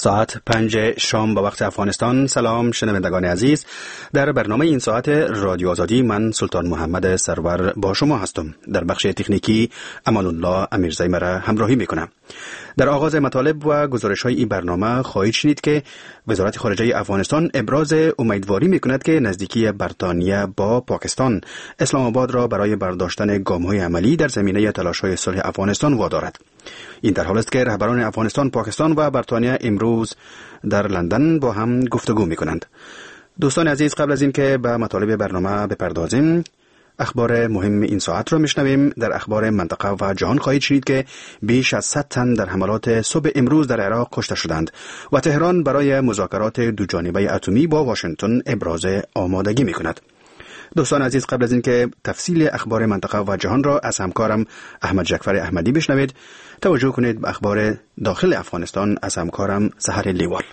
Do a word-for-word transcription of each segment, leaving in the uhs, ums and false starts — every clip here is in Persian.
ساعت پنج شام به وقت افغانستان. سلام شنوندگان عزیز، در برنامه این ساعت رادیو آزادی من سلطان محمد سرور با شما هستم. در بخش تکنیکی امان الله امیرزی مرا همراهی میکنم. در آغاز مطالب و گزارش های این برنامه خواهید شنید که وزارت خارجه افغانستان ابراز امیدواری میکند که نزدیکی بریتانیا با پاکستان اسلام آباد را برای برداشتن گام های عملی در زمینه تلاش های صلح افغانستان وادارد. این در حال است که رهبران افغانستان، پاکستان و بریتانیا امروز در لندن با هم گفتگو میکنند. دوستان عزیز، قبل از این که به مطالب برنامه بپردازیم، اخبار مهم این ساعت را میشنویم. در اخبار منطقه و جهان خواهید شنید که بیش از صد تن در حملات صبح امروز در عراق کشته شدند و تهران برای مذاکرات دوجانبه اتمی با واشنگتن ابراز آمادگی میکند. دوستان عزیز، قبل از این که تفصیل اخبار منطقه و جهان را از همکارم احمد جعفر احمدی بشنوید، توجه کنید به اخبار داخل افغانستان از همکارم سحر لیوال.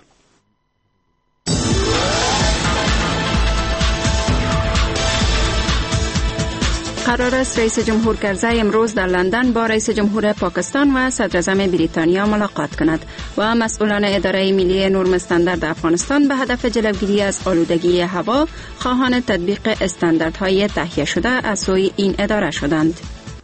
قرار است رئیس جمهور کرزی امروز در لندن با رئیس جمهور پاکستان و صدر اعظم بریتانیا ملاقات کند و مسئولان اداره ملی نرم استاندارد افغانستان به هدف جلوگیری از آلودگی هوا خواهان تطبیق استانداردهای تهیه شده از سوی این اداره شدند.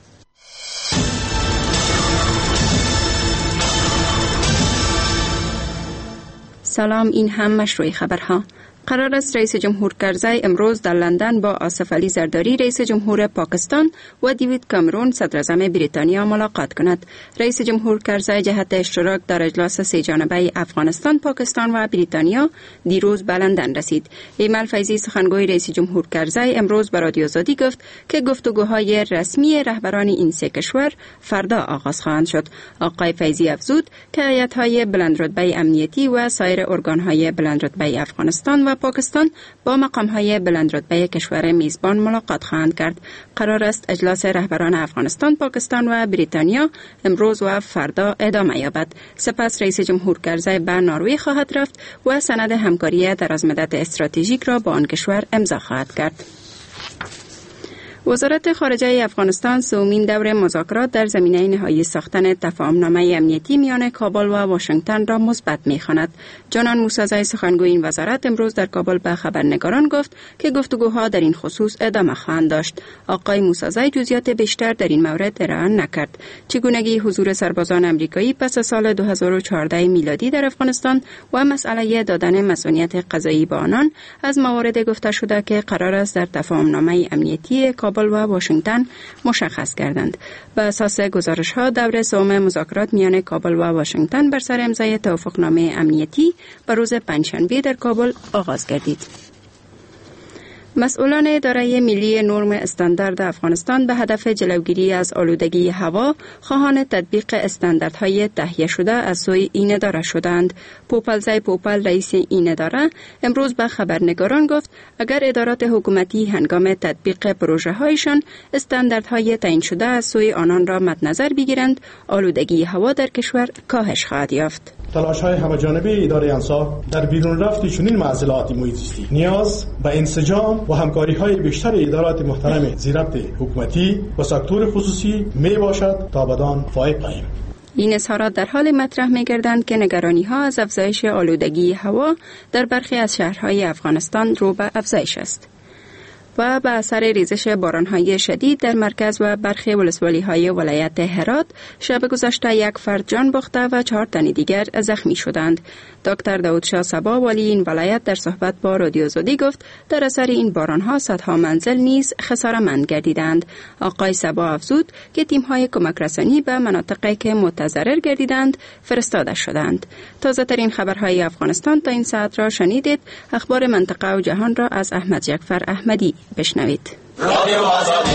سلام، این هم مشروع خبرها. قرار است رئیس جمهور کرزی امروز در لندن با آصف علی زرداری رئیس جمهور پاکستان و دیوید کامرون صدر اعظم بریتانیا ملاقات کند. رئیس جمهور کرزی جهت اشتراک در اجلاس سه جانبه افغانستان، پاکستان و بریتانیا دیروز به لندن رسید. ایمل فیضی سخنگوی رئیس جمهور کرزی امروز به رادیو آزادی گفت که گفتگوهای رسمی رهبران این سه کشور فردا آغاز خواهند شد. آقای فیضی افزود که هیئت‌های بلندرتبه امنیتی و سایر ارگان‌های بلندرتبه افغانستان و پاکستان با مقام‌های بلندرتبه کشور میزبان ملاقات خواهند کرد. قرار است اجلاس رهبران افغانستان، پاکستان و بریتانیا امروز و فردا ادامه یابد. سپس رئیس جمهور کرزی به نروژ خواهد رفت و سند همکاری درازمدت استراتژیک را با آن کشور امضا خواهد کرد. وزارت خارجه افغانستان سومین دور مذاکرات در زمینه نهایی ساختن تفاهمنامه امنیتی میان کابل و واشنگتن را مثبت می‌خواند. جانان موسی‌زی سخنگوی این وزارت امروز در کابل به خبرنگاران گفت که گفتگوها در این خصوص ادامه خواهند داشت. آقای موسی‌زی جزئیات بیشتر در این مورد ارائه نکرد. چگونگی حضور سربازان آمریکایی پس از سال دو هزار و چهارده میلادی در افغانستان و مسئله دادن مسئولیت قضایی به آنان از موارد گفته شده که قرار است در تفاهمنامه امنیتی کابل و واشنگتن مشخص کردند. به اساس گزارش‌ها دور سوم مذاکرات میان کابل و واشنگتن بر سر امضای توافقنامه امنیتی به روز پنجشنبه در کابل آغاز گردید. مسئولان اداره ملی نرم استاندارد افغانستان به هدف جلوگیری از آلودگی هوا خواهان تطبیق استانداردهای تهیه شده از سوی این اداره شدند. پوپلزی پوپل رئیس این اداره امروز به خبرنگاران گفت اگر ادارات حکومتی هنگام تطبیق پروژه هایشان استانداردهای تعیین شده از سوی آنان را مد نظر بگیرند، آلودگی هوا در کشور کاهش خواهد یافت. تلاش‌های همه‌جانبه اداره انصاف در بیرون رفت چنین معضلات محیط زیستی نیاز به انسجام و همکاری‌های بیشتر ادارات محترم زیربط حکومتی و سکتور خصوصی می باشد تا بدان فائق آییم. این اظهارات در حال مطرح می‌گردند که نگرانی‌ها از افزایش آلودگی هوا در برخی از شهرهای افغانستان رو به افزایش است و به اثر ریزش باران‌های شدید در مرکز و برخی ولسوالی‌های ولایت هرات شب گذشته یک فرد جان باخته و چهار تن دیگر زخمی شدند. دکتر داودشاه صبا والی این ولایت در صحبت با رادیو آزادی گفت در اثر این باران‌ها صدها منزل نیز خساره‌مند گردیدند. آقای صبا افزود که تیم‌های کمک رسانی به مناطقی که متضرر گردیدند فرستاده شدند. تازه‌ترین خبرهای افغانستان تا این ساعت را شنیدید. اخبار منطقه و جهان را از احمد جعفر احمدی بشنوید. رادیو آزادی.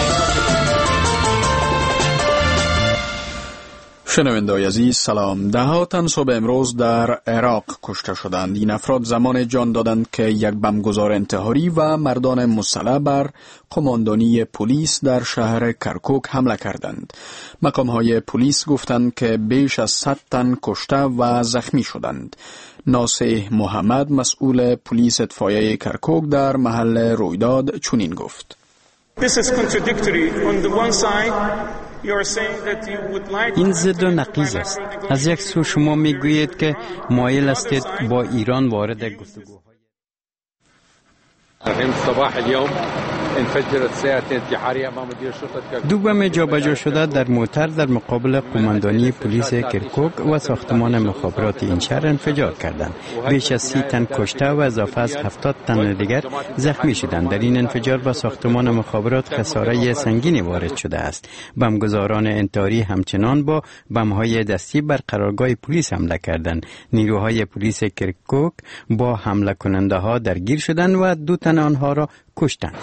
شنوندگان عزیز سلام. ده ها تن صبح امروز در عراق کشته شدند. این افراد زمان جان دادند که یک بمبگذار انتحاری و مردان مسلح بر قماندانی پلیس در شهر کرکوک حمله کردند. مقام‌های پلیس گفتند که بیش از صد تن کشته و زخمی شدند. ناصح محمد مسئول پلیس اطفائیه کرکوک در محل رویداد چنین گفت: This is contradictory. On the one side, این ضد و نقیض است. از یک سو شما میگویید که مایل هستید با ایران وارد گفتگوهای دو بم جابجا شده در موتر در مقابل قماندانی پلیس کرکوک و ساختمان مخابرات این شهر انفجار کردند. بیش از سی تن کشته و اضافه از هفتاد تن دیگر زخمی شدند. در این انفجار به ساختمان مخابرات خساره سنگینی وارد شده است. بمبگذاران انتحاری همچنان با بم‌های دستی بر قرارگاه پلیس حمله کردند. نیروهای پلیس کرکوک با حمله کننده ها درگیر شدند و دو تن آنها را کشتند.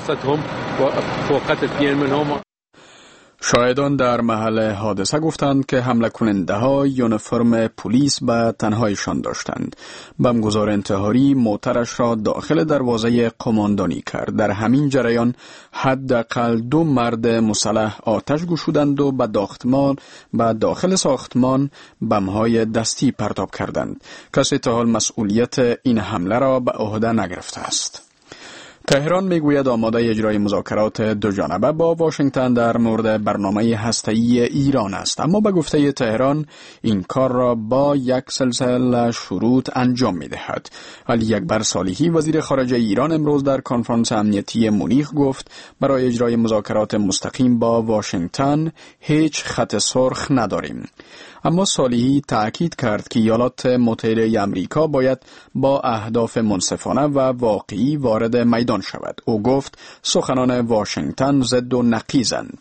شاهدان در محل حادثه گفتند که حمله کننده ها یونیفرم پلیس به تنهایشان داشتند. بمبگذار انتحاری موترش را داخل دروازه قماندانی کرد. در همین جریان حداقل دو مرد مسلح آتش گشودند و به داختمان به داخل ساختمان بم‌های دستی پرتاب کردند. کسی تا حال مسئولیت این حمله را به عهده نگرفته است. تهران میگوید آماده اجرای مذاکرات دو جانبه با واشنگتن در مورد برنامه هسته‌ای ایران است، اما به گفته تهران این کار را با یک سلسله شروط انجام می‌دهد. علی اکبر صالحی وزیر خارجه ایران امروز در کنفرانس امنیتی مونیخ گفت برای اجرای مذاکرات مستقیم با واشنگتن هیچ خط سرخ نداریم. اما صالحی تأکید کرد که ایالات متحده آمریکا باید با اهداف منصفانه و واقعی وارد میدان شود. او گفت سخنان واشنگتن ضد و نقیضند.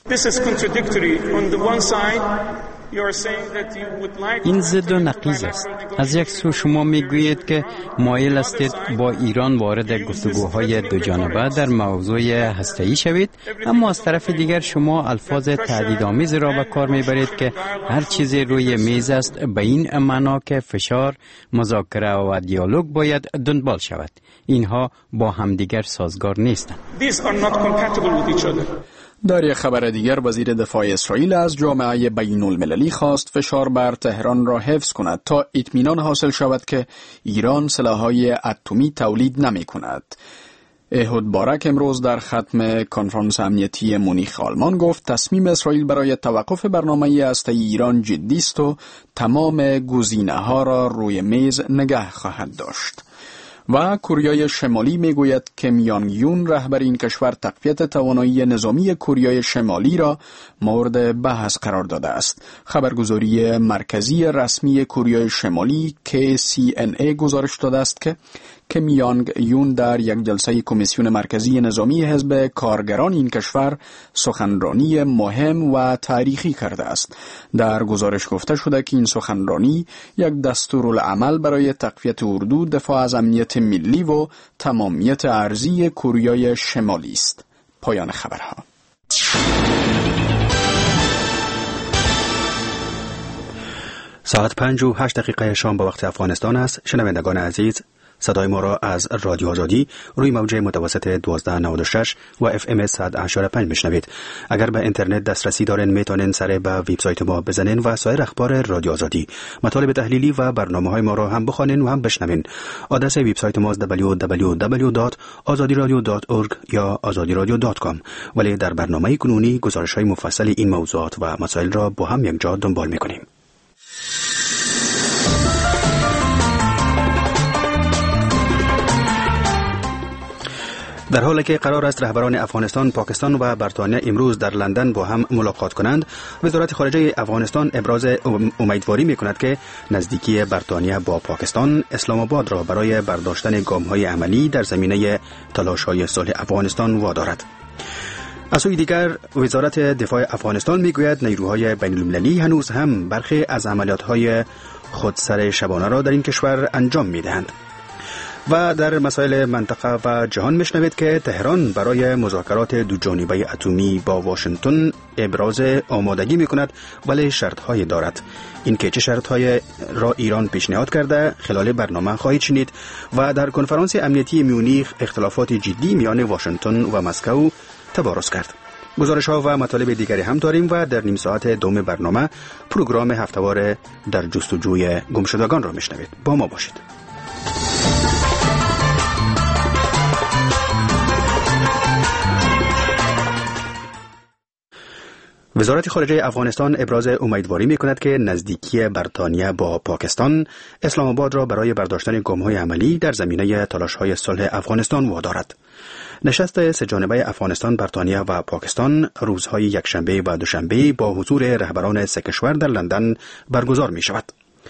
این ضد و نقیض است. از یک سو شما میگویید که مایل هستید با ایران وارد گفتگوهای دو جانبه در موضوع هسته‌ای شوید، اما از طرف دیگر شما الفاظ تهدیدآمیز را به کار میبرید که هر چیزی روی میز است به این معنا که فشار، مذاکره و دیالوگ باید دنبال شود. اینها با همدیگر سازگار نیستند. در یک خبر دیگر وزیر دفاع اسرائیل از جامعه بین المللی خواست فشار بر تهران را حفظ کند تا اطمینان حاصل شود که ایران سلاح‌های اتمی تولید نمی کند. احد بارک امروز در ختم کنفرانس امنیتی مونیخ آلمان گفت تصمیم اسرائیل برای توقف برنامه هسته‌ای ایران جدی است و تمام گزینه‌ها را روی میز نگه خواهد داشت. و کوریای شمالی میگوید که میانگ یون رهبر این کشور تقویت توانایی نظامی کوریای شمالی را مورد بحث قرار داده است. خبرگزاری مرکزی رسمی کوریای شمالی کی سی ان ای گزارش داده است که که میانگ یون در یک جلسه کمیسیون مرکزی نظامی حزب کارگران این کشور سخنرانی مهم و تاریخی کرده است. در گزارش گفته شده که این سخنرانی یک دستورالعمل برای تقویت اردو، دفاع از امنیت ملی و تمامیت ارضی کوریای شمالی است. پایان خبرها. ساعت پنج و هشت دقیقه شام به وقت افغانستان است. شنوندگان عزیز، صدای ما را از رادیو آزادی روی موج متوسط دوازده نود و شش و اف ام صد و هشتاد و پنج میشنوید. اگر به اینترنت دسترسی دارین میتونین سر به وبسایت ما بزنین و سایر اخبار رادیو آزادی، مطالب تحلیلی و برنامه‌های ما را هم بخوانین و هم بشنوین. آدرس وبسایت ما دبلیو دبلیو دبلیو دات آزادی رادیو دات اورگ یا آزادی رادیو دات کام. ولی در برنامه کنونی گزارش‌های مفصل این موضوعات و مسائل را با هم یک جا دنبال می‌کنیم. در حالی که قرار است رهبران افغانستان، پاکستان و بریتانیا امروز در لندن با هم ملاقات کنند، وزارت خارجه افغانستان ابراز امیدواری می‌کند که نزدیکی بریتانیا با پاکستان اسلام آباد را برای برداشتن گام‌های عملی در زمینه تلاش‌های صلح افغانستان وادارد. از سوی دیگر وزارت دفاع افغانستان میگوید نیروهای بین المللی هنوز هم برخی از عملیات‌های خودسر شبانه را در این کشور انجام می‌دهند. و در مسائل منطقه و جهان میشنوید که تهران برای مذاکرات دو جانبه اتمی با واشنگتن ابراز آمادگی میکند ولی شرط‌های دارد. این که چه شرط‌های را ایران پیشنهاد کرده خلال برنامه خواهید شنید. و در کنفرانس امنیتی مونیخ اختلافات جدی میان واشنگتن و مسکو تبارز کرد. گزارش‌ها و مطالب دیگری هم داریم و در نیم ساعت دوم برنامه پروگرام هفته‌وار در جستجوی گمشدگان را میشنوید. با ما باشید. وزارت خارجه افغانستان ابراز امیدواری می‌کند که نزدیکی بریتانیا با پاکستان اسلام آباد را برای برداشتن گام‌های عملی در زمینه تلاش‌های صلح افغانستان وادارد. نشست سه‌جانبه افغانستان، بریتانیا و پاکستان روزهای یکشنبه و دوشنبه با حضور رهبران سه کشور در لندن برگزار می‌شود.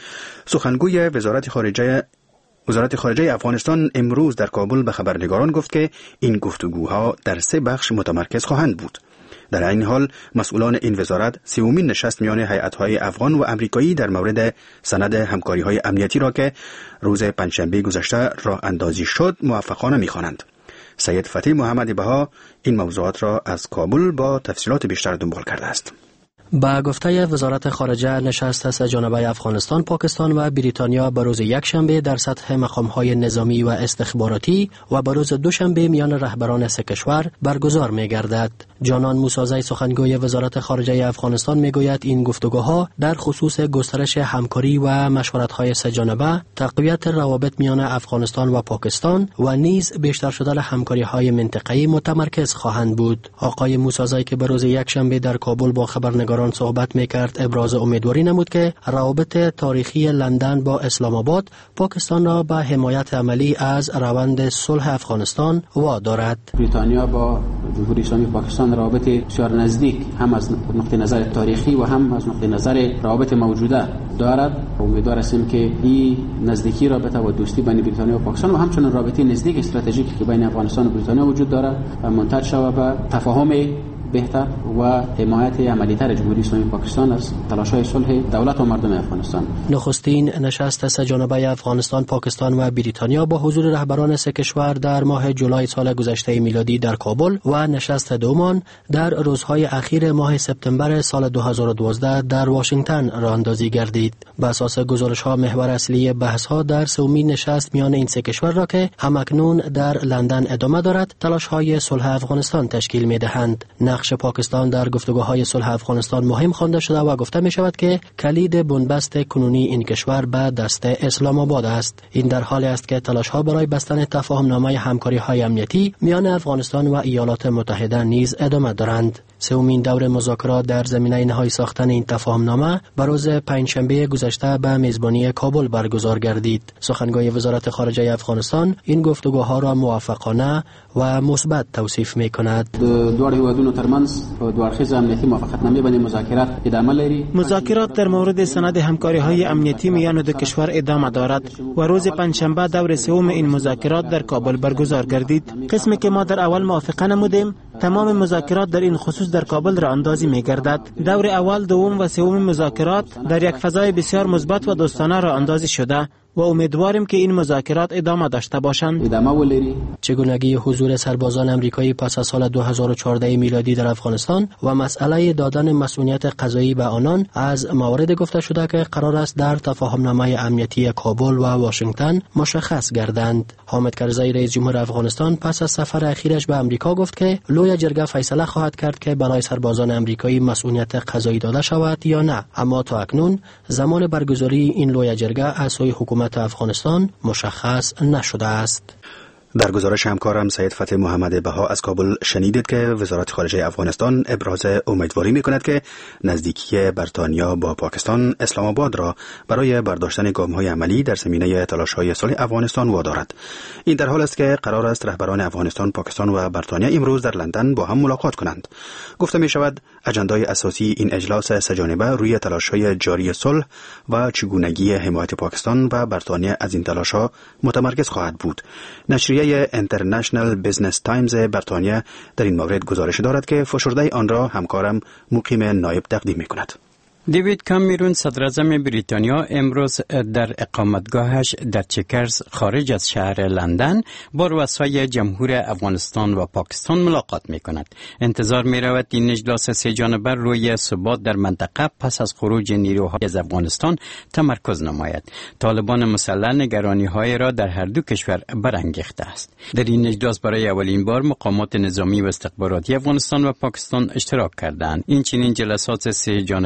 سخنگوی وزارت خارجه وزارت خارجه افغانستان امروز در کابل به خبرنگاران گفت که این گفتگوها در سه بخش متمرکز خواهند بود. در این حال مسئولان این وزارت سومین نشست میان هیئت‌های افغان و امریکایی در مورد سند همکاری‌های امنیتی را که روز پنجشنبه گذشته راه اندازی شد موفقانه می‌خوانند. سید فتح محمد بها این موضوعات را از کابل با تفصیلات بیشتر دنبال کرده است. با گفته وزارت خارجه، نشست سه‌جانبه افغانستان، پاکستان و بریتانیا به روز یکشنبه در سطح مقام‌های نظامی و استخباراتی و به روز دوشنبه میان رهبران سه کشور برگزار می‌گردد. جانان موسازی، سخنگوی وزارت خارجه افغانستان، میگوید این گفتگوها در خصوص گسترش همکاری و مشورت‌های سه‌جانبه، تقویت روابط میان افغانستان و پاکستان و نیز بیشتر شدن همکاری‌های منطقه‌ای متمرکز خواهند بود. آقای موسازی که به روز یکشنبه در کابل با خبرنگاران صحبت میکرد، ابراز امیدواری نمود که روابط تاریخی لندن با اسلام آباد پاکستان را به حمایت عملی از روند صلح افغانستان وادارد. بریتانیا با جمهوری اسلامی پاکستان روابط بسیار نزدیک هم از نقطه نظر تاریخی و هم از نقطه نظر روابط موجوده دارد. امیدوار هستیم که این نزدیکی رابطه و دوستی بین بریتانیا و پاکستان و همچنین رابطه نزدیک استراتژیکی که بین افغانستان و بریتانیا وجود دارد منتج شود به تفاهم بهتر و حمایت عملی‌تر جمهوری اسلامی پاکستان از تلاش‌های صلح دولت و مردم افغانستان. نخستین نشست سه‌جانبه افغانستان، پاکستان و بریتانیا با حضور رهبران سه کشور در ماه جولای سال گذشته میلادی در کابل و نشست دوم در روزهای اخیر ماه سپتامبر سال دو هزار و دوازده در واشنگتن راه اندازی گردید. بر اساس گزارش‌ها، محور اصلی بحث‌ها در سومین نشست میان این سه کشور را که همکنون در لندن ادامه دارد، تلاش‌های صلح افغانستان تشکیل می‌دهند. نقش پاکستان در گفتگوهای صلح افغانستان مهم خوانده شده و گفته می شود که کلید بنبست کنونی این کشور به دست اسلام آباد است. این در حالی است که تلاش‌ها برای بستن تفاهم‌نامه همکاری‌های امنیتی میان افغانستان و ایالات متحده نیز ادامه دارند. سومین دور مذاکرات در زمینه نهایی ساختن این تفاهم‌نامه بر روز پنجشنبه گذشته به میزبانی کابل برگزار گردید. سخنگوی وزارت خارجه افغانستان این گفتگوها را موفقانه و مثبت توصیف می‌کند. دوار هیوادونو ترمنز دوارخیز امنیتی موافقتنامه بین مذاکرات ادامه لري. مذاکرات در مورد سند همکاری‌های امنیتی میان دو کشور ادامه دارد و روز پنجشنبه دور سوم این مذاکرات در کابل برگزار گردید. قسمی که ما در اول موافقه نمودیم، تمام مذاکرات در این خصوص در کابل را اندازی می‌گردد. دور اول، دوم و سوم مذاکرات در یک فضای بسیار مثبت و دوستانه را اندازی شده و امیدواریم که این مذاکرات ادامه داشته باشند. ادامه ولري. چگونگی حضور سربازان امریکایی پس از سال دو هزار و چهارده میلادی در افغانستان و مسئله دادن مسئولیت قضایی به آنان از موارد گفته شده که قرار است در تفاهم‌نامه امنیتی کابل و واشنگتن مشخص گردند. حامد کرزی، رئیس جمهور افغانستان، پس از سفر اخیرش به امریکا گفت که لوی جرگه فیصله خواهد کرد که برای سربازان امریکایی مسئولیت قضایی داده شود یا نه، اما تا اکنون زمان برگزاری این لوی جرگه از سوی حکومت افغانستان مشخص نشده است. در گزارش همکارم سید فتح محمد بها از کابل شنیدید که وزارت خارجه افغانستان ابراز امیدواری می‌کند که نزدیکی بریتانیا با پاکستان اسلام آباد را برای برداشتن گام‌های عملی در زمینه تلاش‌های صلح افغانستان وادارد. این در حال است که قرار است رهبران افغانستان، پاکستان و بریتانیا امروز در لندن با هم ملاقات کنند. گفته می‌شود اجندای اساسی این اجلاس سه‌جانبه روی تلاش‌های جاری صلح و چگونگی حمایت پاکستان و بریتانیا از این تلاش‌ها متمرکز خواهد بود. نشریه اینترنشنال بیزنس تایمز بریتانیا در این مورد گزارش دارد که فشرده آن را همکارم مقیم نایب تقدیم می‌کند. دیوید کامرون، صدر اعظم بریتانیا، امروز در اقامتگاهش در چکرز خارج از شهر لندن با رؤسای جمهور افغانستان و پاکستان ملاقات می کند. انتظار می رود این اجلاس سه جانبه روی ثبات در منطقه پس از خروج نیروهای از افغانستان تمرکز نماید. طالبان مسلح نگرانی های را در هر دو کشور برانگیخته است. در این اجلاس برای اولین بار مقامات نظامی و استخباراتی افغانستان و پاکستان اشتراک کردند. این چنین جلسات سه جانبه سال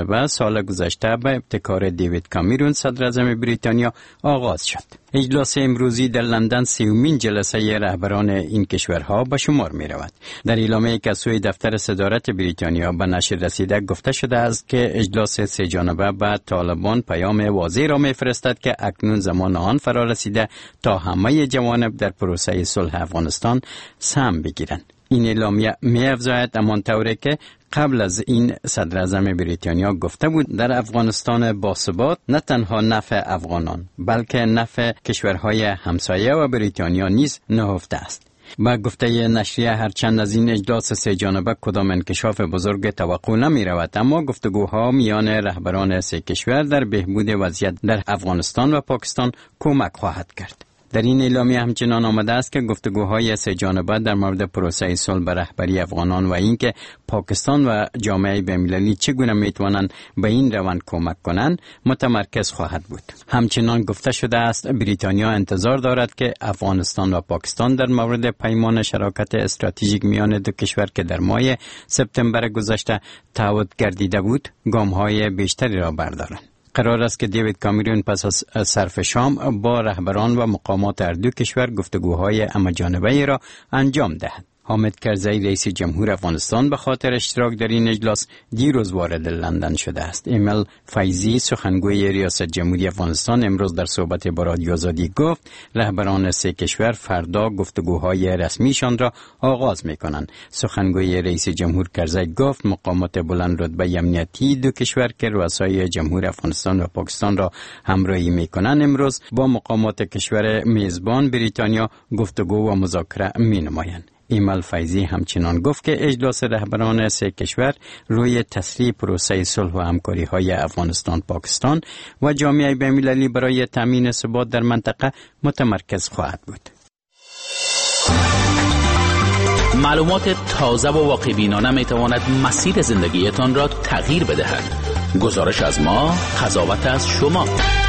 سال گذشته به ابتکار دیوید کامرون صدر اعظم بریتانیا آغاز شد. اجلاس امروزی در لندن سومین جلسه رهبران این کشورها به شمار می رود. در اعلامیه‌ای که سوی دفتر صدارت بریتانیا به نشر رسیده گفته شده است که اجلاس سه جانبه به طالبان پیام واضح را می فرستد که اکنون زمان آن فرا رسیده تا همه جوانب در پروسه صلح افغانستان سهم بگیرند. این اعلامیه می افزاید همان طوری که قبل از این صدر اعظم بریتانیا گفته بود در افغانستان باثبات نه تنها نفع افغانان بلکه نفع کشورهای همسایه و بریتانیا نیز نهفته است. با گفته نشریه هرچند از این اجلاس سه جانبه کدام انکشاف بزرگ توقع نمی رود، اما گفتگوها میان رهبران سه کشور در بهبود وضعیت در افغانستان و پاکستان کمک خواهد کرد. در این اعلامیه همچنان آمده است که گفتگوهای سه جانبه در مورد پروسه صلح به رهبری افغانان و اینکه پاکستان و جامعه بین‌المللی چگونه میتوانند به این روند کمک کنند متمرکز خواهد بود. همچنان گفته شده است بریتانیا انتظار دارد که افغانستان و پاکستان در مورد پیمان شراکت استراتژیک میان دو کشور که در ماه سپتامبر گذشته تعهد گردیده بود گام‌های بیشتری را بردارند. قرار است که دیوید کامرون پس از صرف شام با رهبران و مقامات هر دو کشور گفتگوهای همه‌جانبه‌ای را انجام دهد. حامد کرزی رئیس جمهور افغانستان به خاطر اشتراک در این اجلاس دیروز وارد لندن شده است. ایمل فیضی سخنگوی ریاست جمهوری افغانستان امروز در صحبت با رادیو آزادی گفت رهبران سه کشور فردا گفتگوهای رسمیشان را آغاز می‌کنند. سخنگوی رئیس جمهور کرزی گفت مقامات بلند رتبه امنیتی دو کشور که رؤسای جمهور افغانستان و پاکستان را همراهی می‌کنند امروز با مقامات کشور میزبان بریتانیا گفتگو و مذاکره می‌نمایند. ایمل فیضی همچنان گفت که اجلاس رهبران سه کشور روی تسریع پروسه صلح و همکاری‌های افغانستان، پاکستان و جامعه بین‌المللی برای تامین ثبات در منطقه متمرکز خواهد بود. معلومات تازه و واقع‌بینانه می‌تواند مسیر زندگیتان را تغییر بدهد. گزارش از ما، قضاوت از شما.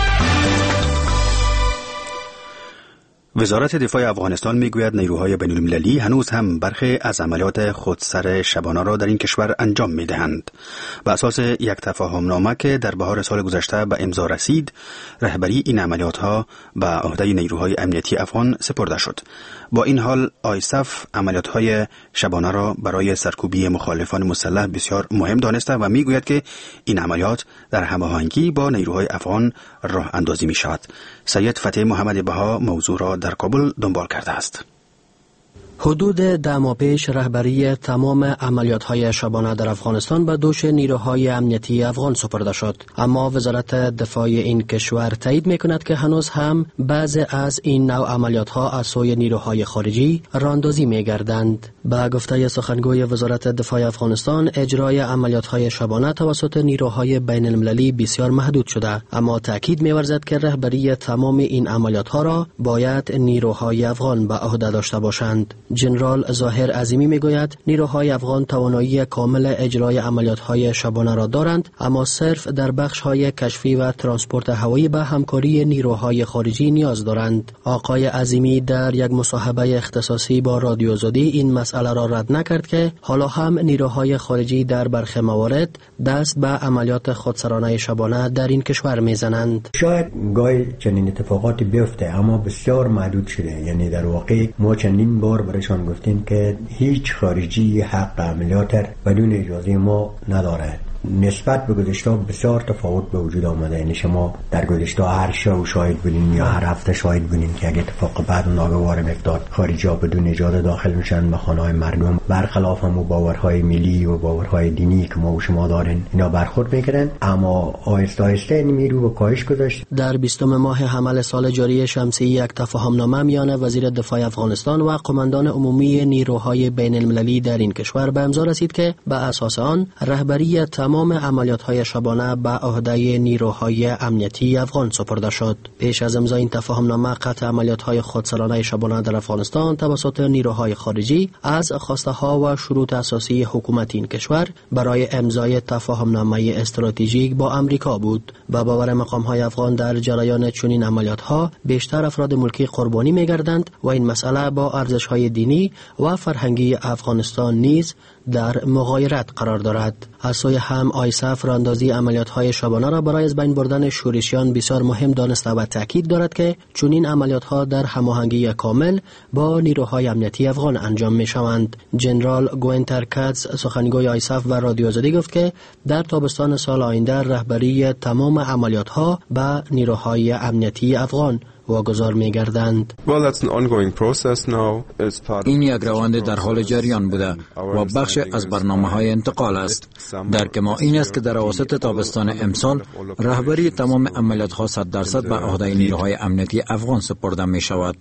وزارت دفاع افغانستان میگوید نیروهای بین المللی هنوز هم برخی از عملیات خودسر شبانه را در این کشور انجام میدهند. به اساس یک تفاهمنامه که در بهار سال گذشته به امضا رسید، رهبری این عملیات ها به عهده نیروهای امنیتی افغان سپرده شد. با این حال آیسف عملیات های شبانه را برای سرکوبی مخالفان مسلح بسیار مهم دانسته و میگوید که این عملیات در هماهنگی با نیروهای افغان راه اندازی می شود. سید فتح محمد بها موضوع را در کابل دنبال کرده است. حدود ده ماه پیش رهبری تمام عملیات‌های شبانه در افغانستان به دوش نیروهای امنیتی افغان سپرده شد، اما وزارت دفاع این کشور تایید می‌کند که هنوز هم بعضی از این نوع عملیات‌ها از سوی نیروهای خارجی راه‌اندازی می‌گردند. با گفته سخنگوی وزارت دفاع افغانستان، اجرای عملیات‌های شبانه توسط نیروهای بین‌المللی بسیار محدود شده، اما تاکید می‌ورزد که رهبری تمام این عملیات‌ها را باید نیروهای افغان به عهده داشته باشند. جنرال ظاهر عظیمی میگوید نیروهای افغان توانایی کامل اجرای عملیات‌های شبانه را دارند، اما صرف در بخش‌های کشفی و ترانسپورت هوایی به همکاری نیروهای خارجی نیاز دارند. آقای عظیمی در یک مصاحبه اختصاصی با رادیو آزادی این مسئله را رد نکرد که حالا هم نیروهای خارجی در برخی موارد دست به عملیات خودسرانه شبانه در این کشور میزنند. شاید گاهی چنین اتفاقاتی بیفته، اما بسیار محدود شده. یعنی در واقع ما چندین بار برایشان گفتیم که هیچ خارجی حق عملیات بدون اجازه ما نداره. نسبت به گذشته بسیار تفاوت به وجود آمده. یعنی شما در گذشته هر شب شاهد بودین یا هر هفته شاهد بودین که اگه اتفاق بعد ناگوار افتاد خارجی ها بدون اجازه داخل میشن به خانه‌های مردم، برخلاف هم باورهای ملی و باورهای دینی که ما و شما دارین اینا برخورد میکردن، اما آهسته آهسته این میرو به کاهش گذاشت. در بیستم ماه حمل سال جاری شمسی یک تفاهمنامه میان وزیر دفاع افغانستان و قماندان عمومی نیروهای بین المللی در این کشور به امضا رسید که به اساس آن رهبری تمام عملیات‌های شبانه به عهده نیروهای امنیتی افغان سپرده شد. پیش از امضای این تفاهمنامه قطع عملیات‌های خودسرانه شبانه در افغانستان توسط نیروهای خارجی از خواسته‌ها و شروط اساسی حکومت این کشور برای امضای تفاهمنامه استراتژیک با امریکا بود. با باور مقام‌های افغان در جریان چنین عملیات‌ها بیشتر افراد ملکی قربانی می‌گردند و این مسئله با ارزش‌های دینی و فرهنگی افغانستان نیز در مغایرت قرار دارد. از سوی هم آیسف راندازی عملیات‌های شبانه را برای از بین بردن شورشیان بسیار مهم دانسته و تاکید دارد که چنین عملیات‌ها در هماهنگی کامل با نیروهای امنیتی افغان انجام می‌شوند. جنرال گوینتر کاتس سخنگوی آیسف و رادیو آزادی گفت که در تابستان سال آینده رهبری تمام عملیات‌ها به نیروهای امنیتی افغان واگذار می‌گردند. این یک روند در حال جریان بوده و بخش از برنامه‌های انتقال است. درک ما این است که در اواسط تابستان امسال رهبری تمام عملیات‌ها صد درصد به عهده نیروهای امنیتی افغان سپرده می‌شود.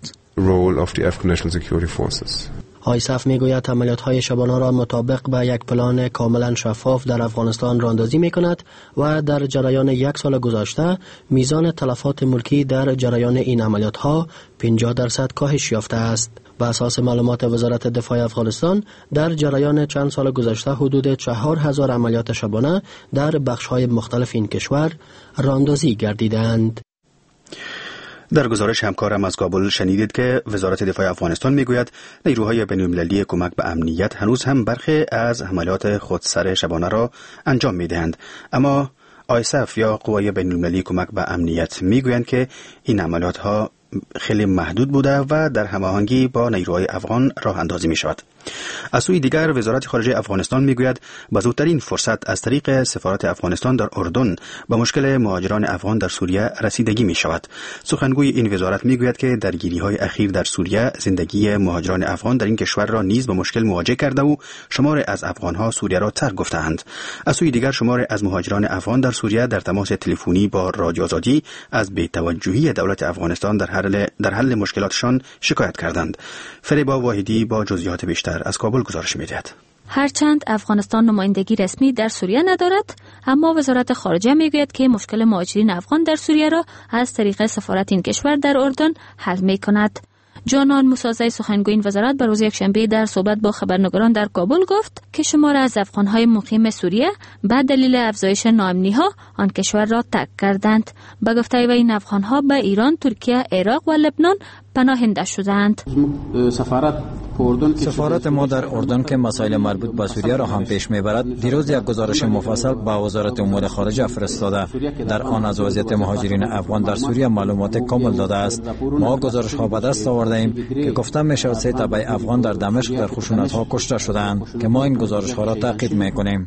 آیسف میگوید عملیات‌های شبانه را مطابق به یک پلان کاملا شفاف در افغانستان راندازی می‌کند و در جریان یک سال گذشته میزان تلفات ملکی در جریان این عملیات‌ها پنجاه درصد کاهش یافته است. بر اساس معلومات وزارت دفاع افغانستان در جریان چند سال گذشته حدود چهار هزار عملیات شبانه در بخش‌های مختلف این کشور راندازی گردیدند. در گزارش همکارم از کابل شنیدید که وزارت دفاع افغانستان میگوید نیروهای بین‌المللی کمک به امنیت هنوز هم برخی از حملات خودسر شبانه را انجام میدهند، اما آیسف یا قوای بین‌المللی کمک به امنیت میگویند که این عملیات ها خیلی محدود بوده و در هماهنگی با نیروهای افغان راه اندازی می شود. از سوی دیگر وزارت خارجه افغانستان می گوید به زودترین فرصت از طریق سفارت افغانستان در اردن به مشکل مهاجران افغان در سوریه رسیدگی می شود. سخنگوی این وزارت می گوید که درگیری های اخیر در سوریه زندگی مهاجران افغان در این کشور را نیز به مشکل مواجه کرده و شمار از افغان ها سوریه را ترک گفتند. از سوی دیگر شمار از مهاجران افغان در سوریه در تماس تلفنی با رادیو آزادی از بی‌توجهی دولت افغانستان در حل در حل مشکلاتشان شکایت کردند. فریبا واحدی با جزئیات بیشتر از کابل گزارش می‌دهد. هرچند افغانستان نمایندگی رسمی در سوریه ندارد، اما وزارت خارجه میگوید که مشکل مهاجرین افغان در سوریه را از طریق سفارت این کشور در اردن حل می‌کند. جانان موسازی سخنگوی این وزارت بر روز یکشنبه در صحبت با خبرنگاران در کابل گفت که شمار از افغان‌های مقیم سوریه به دلیل افزایش ناامنی‌ها آن کشور را ترک کردند. به گفته وی این افغان‌ها به ایران، ترکیه، عراق و لبنان پناهنده شدند. سفارت سفارت ما در اردن که مسائل مربوط به سوریه را هم پیش میبرد دیروز یک گزارش مفصل به وزارت امور خارجه فرستاده. در آن از وضعیت مهاجرین افغان در سوریه معلومات کامل داده است. ما گزارش ها به دست آورده ایم که گفته میشود سه تبع افغان در دمشق در خشونت ها کشته شدند که ما این گزارش ها را تعقیب میکنیم.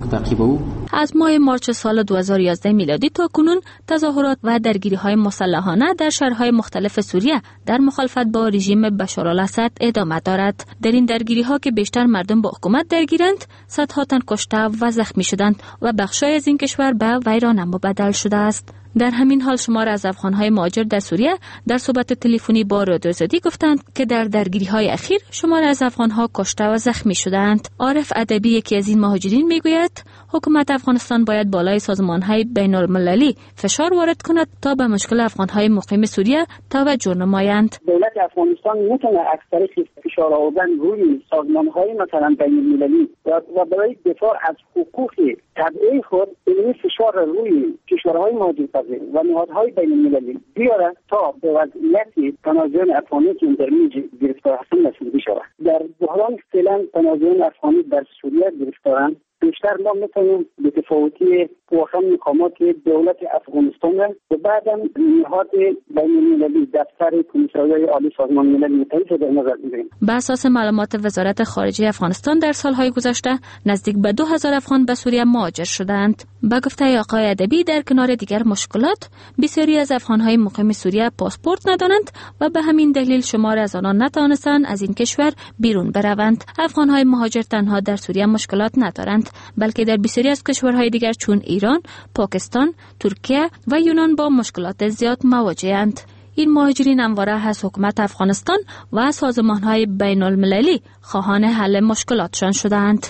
از ماه مارچ سال دو هزار و یازده میلادی تا کنون تظاهرات و درگیری های مسلحانه در شهرهای مختلف سوریه در مخالفت با رژیم بشارالاسد ادامه دارد. در این درگیری ها که بیشتر مردم با حکومت درگیرند، صدها تن کشته و زخمی شدند و بخشای از این کشور به ویرانه مبدل شده است. در همین حال شمار از افغان‌های مهاجر در سوریه در صحبت تلفنی با رادیو آزادی گفتند که در درگیری‌های اخیر شمار از افغان‌ها کشته و زخمی شدند. عارف ادبی یکی از این مهاجرین میگوید حکومت افغانستان باید بالای سازمان‌های بین‌المللی فشار وارد کند تا به مشکل افغان‌های مقیم سوریه توجه نمایند. دولت افغانستان میتونه از طریق فشار آوردن روی سازمان‌های مثلا بین‌المللی و برای دفاع از حقوق طبیعی خود این فشار روی کشورهای مهاجر و نهادهای بین‌المللی بیاره تا به وضعیت پناهجویان افغانی که در میج گرفتار هستند رسیدگی شود. در بحران فعلا پناهجویان افغانی در سوریه گرفتارند. بیشتر ما میتونیم به تفاوتی واقعا مقامات دولت افغانستان و بعدم نهاد بین‌المللی دفتر کمیسریای عالی سازمان ملل متحد در نظر بگیریم. بر اساس معلومات وزارت خارجه افغانستان در سالهای گذشته نزدیک به دو هزار افغان به سوریه مهاجر شدند. با گفته آقای ادبی در کنار دیگر مشکلات بسیاری از افغان‌های مقیم سوریه پاسپورت ندارند و به همین دلیل شمار از آنان نتوانستند از این کشور بیرون بروند. افغان‌های مهاجر تنها در سوریه مشکلات ندارند، بلکه در بسیاری از کشورهای دیگر چون ایران، پاکستان، ترکیه و یونان با مشکلات زیاد مواجه‌اند. این مهاجرین همواره از حکومت افغانستان و سازمان‌های بین‌المللی خواهان حل مشکلاتشان شدند.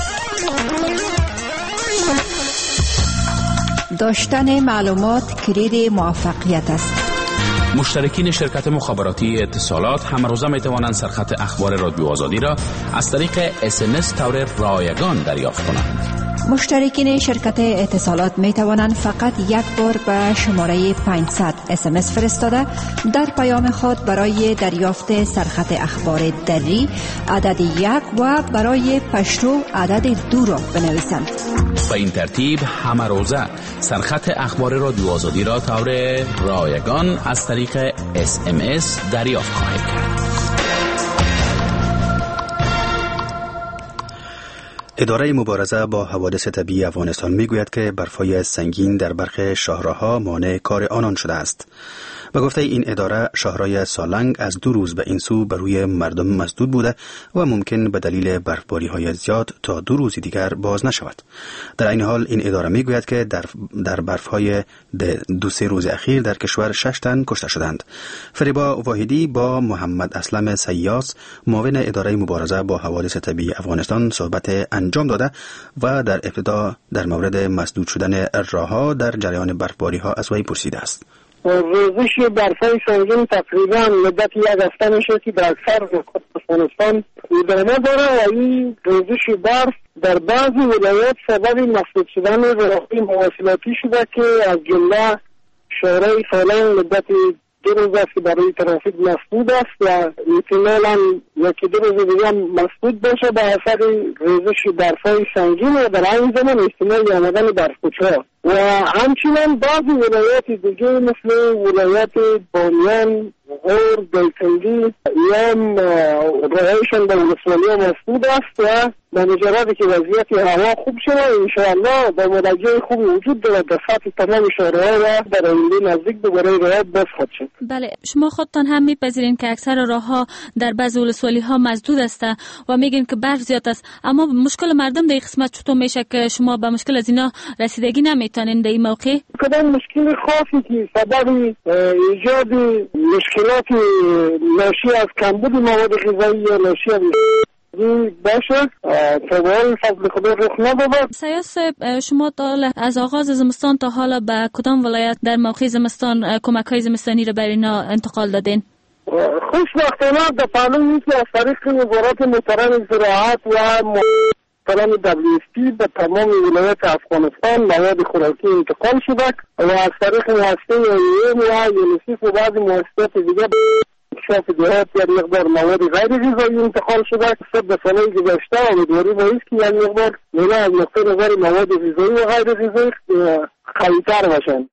داشتن معلومات کلید موفقیت است. مشترکین شرکت مخابراتی اتصالات هم روزه می توانند سرخط اخبار رادیو آزادی را از طریق اس ام اس طور رایگان دریافت کنند. مشترکین شرکت اتصالات می توانند فقط یک بار به شماره پانصد اس ام اس فرستاده در پیام خود برای دریافت سرخط اخبار دری عدد یک و برای پشتو عدد دو را بنویسند. به این ترتیب همه روزه سرخط اخبار رادیو آزادی را طور رایگان از طریق اس ام اس دریافت خواهید کرد. اداره مبارزه با حوادث طبیعی افغانستان میگوید که برفای سنگین در برخی شاهراها مانع کار آنان شده است. به گفته این اداره شاهرای سالنگ از دو روز به این سو بر روی مردم مسدود بوده و ممکن به دلیل برفباری های زیاد تا دو روز دیگر باز نشود. در این حال این اداره میگوید که در در برف های دو سه روز اخیر در کشور شش تن کشته شدند. فریبا واحدی با محمد اسلم سیاس معاون اداره مبارزه با حوادث طبیعی افغانستان صحبت انجام داده و در ابتدا در مورد مسدود شدن راهها در جریان برفباری ها از وی پرسیده است. ریزش برفای سنگین تقریبا مدت یک هفته میشه که در اکثر افغانستان ادامه داره و این ریزش برف در بعضی ولایات سبب مسدود شدن راههای مواصلاتی شده که از جمله شهرهای سالنگ مدت دو روز است که برای ترافیک مسدود است و احتمالاً یکی دو روز دیگه مسدود باشه به اثر ریزش برفای سنگین و در این زمان احتمال آمدن برف‌پوچ‌ها و همچنین بعضی ولایات دیگه مثل ولایات بامیان، غور، دلتنگی یا راهایشان به ولسوالی مسدود است و به مجرد که وضعیت هوا خوب شده انشاءالله با مراجعه خوب وجود دارد در سطح تمام شهرها و در آینده نزدیک دوباره راهات باز خواهد شد. بله، شما خودتان هم میپذیرین که اکثر راهها در بعضی ولسوالی ها مسدود است و میگین که برف زیاد است، اما مشکل مردم در این قسمت چطور میشه که شما به مشکل از اینا رسیدگی نمیتونین در این موقع؟ کدام مشکل خاصی که سبب ایجاد مشکلات ناشی از کمبود مواد غذایی یا ناشی از باشه طبعا فضل خدا رخ نداده. سیاس شما تا از آغاز زمستان تا حالا به کدام ولایت در موقع زمستان کمک های زمستانی را بر اینا انتقال دادین؟ خوشبختانه در پهلوی نیست از طریق وزارت محترم زراعت و محترم دبلیو اف پی به تمام ولایت افغانستان مواد خوراکی انتقال شده و از طریق مؤسسه ایم و یونیسف و بعضی مؤسسات دیگه شاف جهات یا مقدار مواد غیر غذایی انتقال شده که صد ساله گذشته و امیدواری با است که یک مقدار اینا از نقطه نظر مواد غذایی و غیر غذایی قوی‌تر باشن.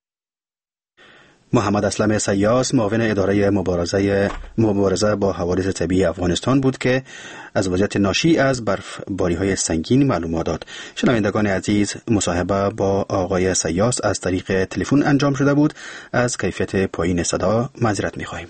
محمد اسلم سیاس معاون اداره مبارزه مبارزه با حوادث طبیعی افغانستان بود که از وضعیت ناشی از برفباری‌های سنگین معلومات داد. شنوندگان عزیز، مصاحبه با آقای سیاس از طریق تلفن انجام شده بود. از کیفیت پایین صدا معذرت می‌خواهیم.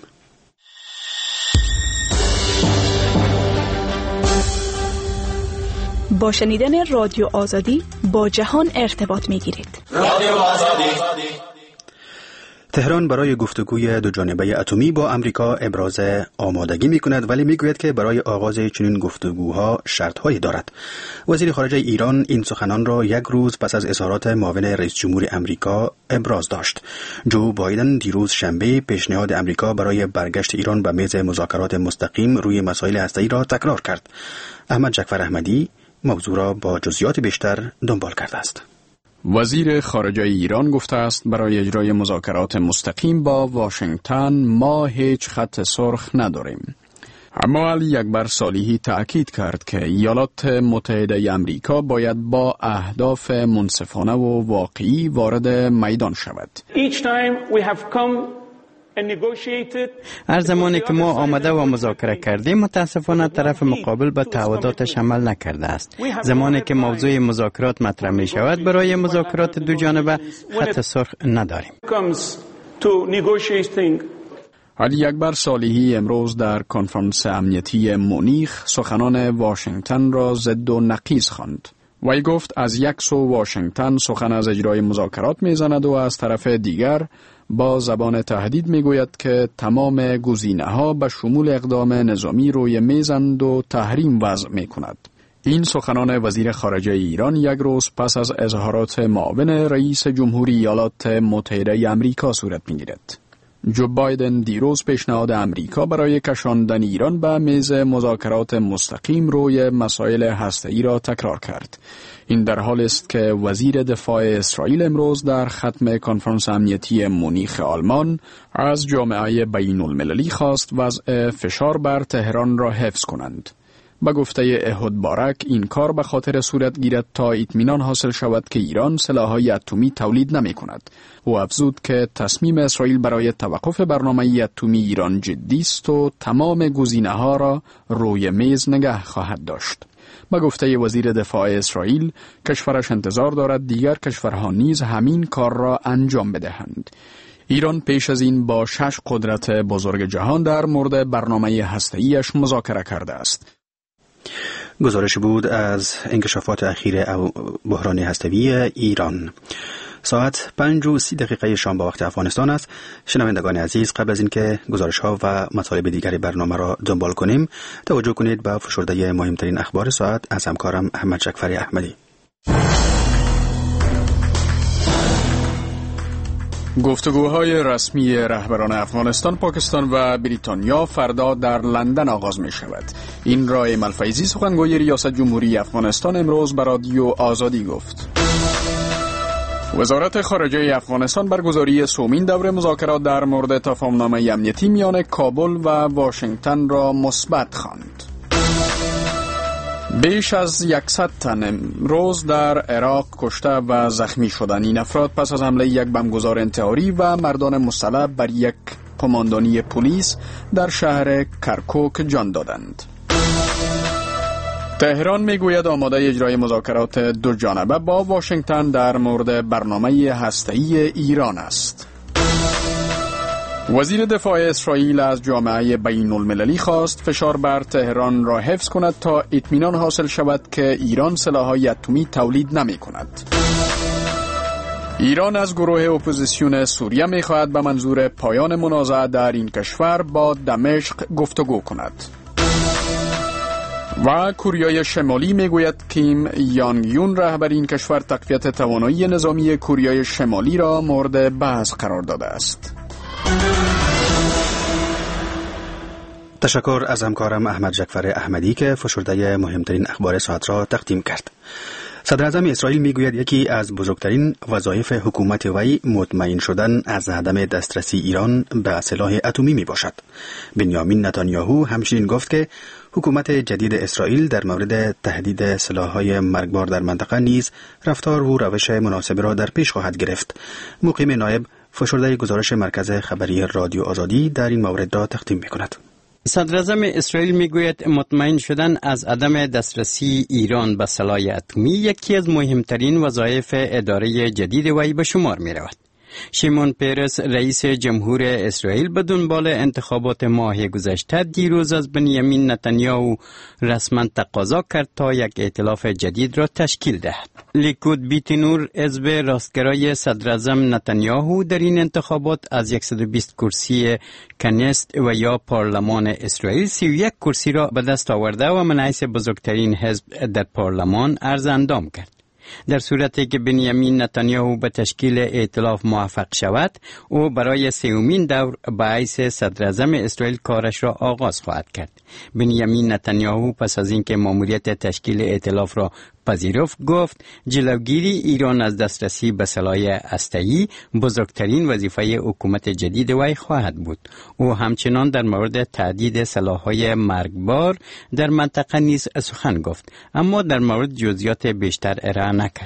با شنیدن رادیو آزادی با جهان ارتباط می‌گیرید. رادیو آزادی. تهران برای گفتگوی دو جانبه اتمی با امریکا ابراز آمادگی می‌کند، ولی می‌گوید که برای آغاز چنین گفتگوها شرط‌هایی دارد. وزیر خارجه ایران این سخنان را یک روز پس از اظهارات معاون رئیس جمهور امریکا ابراز داشت. جو بایدن دیروز شنبه پیشنهاد امریکا برای برگشت ایران به میز مذاکرات مستقیم روی مسائل هسته‌ای را تکرار کرد. احمد جعفر احمدی موضوع را با جزئیات بیشتر دنبال کرده است. وزیر خارجه ایران گفته است برای اجرای مذاکرات مستقیم با واشنگتن ما هیچ خط سرخ نداریم. اما علی اکبر صالحی تأکید کرد که ایالات متحده امریکا باید با اهداف منصفانه و واقعی وارد میدان شود. هر زمانی که ما آمده و مذاکره کردیم متاسفانه طرف مقابل به تعهداتش عمل نکرده است. زمانی که موضوع مذاکرات مطرح می شود برای مذاکرات دو جانبه خط سرخ نداریم. علی اکبر صالحی امروز در کنفرانس امنیتی مونیخ سخنان واشنگتن را ضد و نقیض خواند. وی گفت از یک سو واشنگتن سخن از اجرای مذاکرات میزند و از طرف دیگر با زبان تهدید میگوید که تمام گزینه‌ها به شمول اقدام نظامی روی میزند و تحریم وضع میکند. این سخنان وزیر خارجه ایران یک روز پس از اظهارات معاون رئیس جمهوری ایالات متحده آمریکا صورت میگیرد. جو بایدن دیروز پیشنهاد امریکا برای کشاندن ایران به میز مذاکرات مستقیم روی مسائل هسته‌ای را تکرار کرد. این در حالی است که وزیر دفاع اسرائیل امروز در ختم کنفرانس امنیتی مونیخ آلمان از جامعه بین المللی خواست وضع فشار بر تهران را حفظ کنند. با گفته احد بارک این کار به خاطر صورت گیرد تا اطمینان حاصل شود که ایران سلاح‌های اتمی تولید نمی کند. او افزود که تصمیم اسرائیل برای توقف برنامه اتمی ایران جدی است و تمام گزینه‌ها را روی میز نگه خواهد داشت. با گفته وزیر دفاع اسرائیل، کشورش انتظار دارد دیگر کشورها نیز همین کار را انجام بدهند. ایران پیش از این با شش قدرت بزرگ جهان در مورد برنامه هسته‌ایش مذاکره کرده است. گزارش بود از انکشافات اخیر بحران هسته‌ای ایران. ساعت پنج و سی دقیقه شام با وقت افغانستان است. شنوندگان عزیز، قبل از اینکه گزارش ها و مطالب دیگر برنامه را دنبال کنیم، توجه کنید به فشرده مهمترین اخبار ساعت از همکارم احمد جعفری احمدی. گفتگوهای رسمی رهبران افغانستان، پاکستان و بریتانیا فردا در لندن آغاز می شود. این را ایمل فیضی، سخنگوی ریاست جمهوری افغانستان، امروز به رادیو آزادی گفت. وزارت خارجه افغانستان برگزاری سومین دوره مذاکرات در مورد تفاهمنامه امنیتی میان کابل و واشنگتن را مثبت خواند. بیش از صد تن امروز در عراق کشته و زخمی شدند. این افراد پس از حمله یک بمبگذار انتحاری و مردان مسلح بر یک قماندانی پلیس در شهر کرکوک جان دادند. تهران میگوید آماده اجرای مذاکرات دو جانبه با واشنگتن در مورد برنامه هسته‌ای ایران است. وزیر دفاع اسرائیل از جامعه بین المللی خواست فشار بر تهران را حفظ کند تا اطمینان حاصل شود که ایران سلاح‌های اتمی تولید نمی کند. ایران از گروه اپوزیسیون سوریه می خواهد به منظور پایان منازعه در این کشور با دمشق گفتگو کند. و کوریای شمالی میگوید کیم یانگ یون رهبر این کشور تقویت توانایی نظامی کوریای شمالی را مورد بحث قرار داده است. تشکر از همکارم احمد جعفر احمدی که فشرده مهمترین اخبار ساعت را تقدیم کرد. صدر اعظم اسرائیل میگوید یکی از بزرگترین وظایف حکومت وی مطمئن شدن از عدم دسترسی ایران به سلاح اتمی می باشد. بنیامین نتانیاهو همچنین گفت که حکومت جدید اسرائیل در مورد تهدید سلاح‌های مرگبار در منطقه نیز رفتار و روش مناسب را در پیش خواهد گرفت. مقیم نایب فشرده گزارش مرکز خبری رادیو آزادی در این مورد را تقدیم می‌کند. صدر اعظم اسرائیل میگوید مطمئن شدن از عدم دسترسی ایران به سلاح اتمی یکی از مهمترین وظایف اداره جدید وی به شمار می رود. شیمون پیرس رئیس جمهور اسرائیل به دنبال انتخابات ماه گذشته دیروز از بنیامین نتانیاهو رسما تقاضا کرد تا یک ائتلاف جدید را تشکیل دهد. لیکود بیتینور حزب راستگرای صدر اعظم نتانیاهو در این انتخابات از صد و بیست کرسی کنست و یا پارلمان اسرائیل سی و یک کرسی را به دست آورده و منعکس بزرگترین حزب در پارلمان عرض اندام کرد. در صورتی که بنیامین نتانیاهو به تشکیل ائتلاف موفق شود، او برای سومین دور به حیث صدر اعظم اسرائیل کارش را آغاز خواهد کرد. بنیامین نتانیاهو پس از اینکه ماموریت تشکیل ائتلاف را پذیرفت گفت جلوگیری ایران از دسترسی به سلاح هسته‌ای بزرگترین وظیفه حکومت جدید وی خواهد بود. او همچنان در مورد تهدید سلاح‌های مرگبار در منطقه نیز سخن گفت، اما در مورد جزئیات بیشتر ارائه نکرد.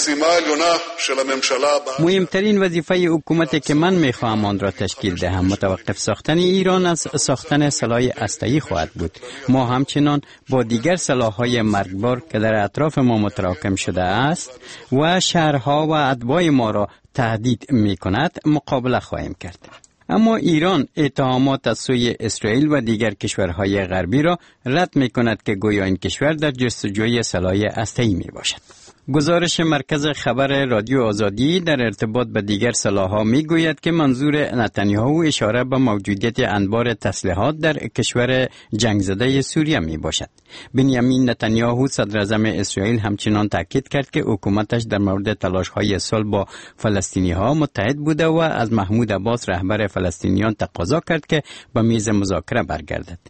مهمترین وظیفه حکومتی که من میخواهم آن را تشکیل دهم متوقف ساختن ایران از ساختن سلاح هسته‌ای خواهد بود. ما همچنان با دیگر سلاح‌های مرگبار که در اطراف ما متراکم شده است و شهرها و اتباع ما را تهدید می‌کند مقابله خواهیم کرد. اما ایران اتهامات از سوی اسرائیل و دیگر کشورهای غربی را رد می‌کند که گویا این کشور در جستجوی سلاح هسته‌ای میباشد. گزارش مرکز خبر رادیو آزادی در ارتباط به دیگر سلاح‌ها میگوید که منظور نتانیاهو اشاره به موجودیت انبار تسلیحات در کشور جنگ زده سوریه می باشد. بنیامین نتانیاهو صدر اعظم اسرائیل همچنان تاکید کرد که حکومتش در مورد تلاش‌های صلح با فلسطینی‌ها متحد بوده و از محمود عباس رهبر فلسطینیان تقاضا کرد که به میز مذاکره برگردد.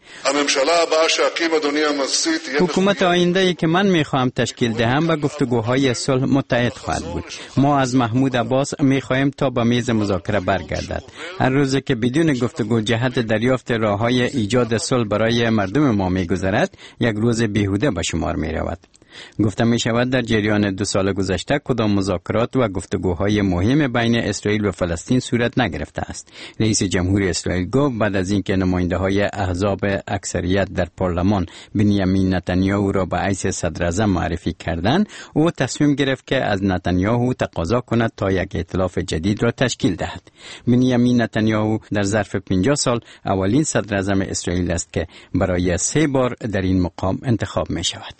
حکومت آینده‌ای که من می‌خواهم تشکیل دهم به گفتگوهای صلح متحد خواهد بود. ما از محمود عباس می‌خواهیم تا به میز مذاکره برگردد. هر روزی که بدون گفتگو جهت دریافت راه‌های ایجاد صلح برای مردم ما می‌گذرد، یک روز بیهوده به شمار می‌رود. گفته می شود در جریان دو سال گذشته کدام مذاکرات و گفتگوهای مهم بین اسرائیل و فلسطین صورت نگرفته است. رئیس جمهوری اسرائیل گفت بعد از اینکه نماینده های احزاب اکثریت در پارلمان بنیامین نتانیاهو را به حیث صدر اعظم معرفی کردند، او تصمیم گرفت که از نتانیاهو تقاضا کند تا یک ائتلاف جدید را تشکیل دهد. بنیامین نتانیاهو در ظرف پنجاه سال اولین صدر اعظم اسرائیل است که برای سه بار در این مقام انتخاب می شود.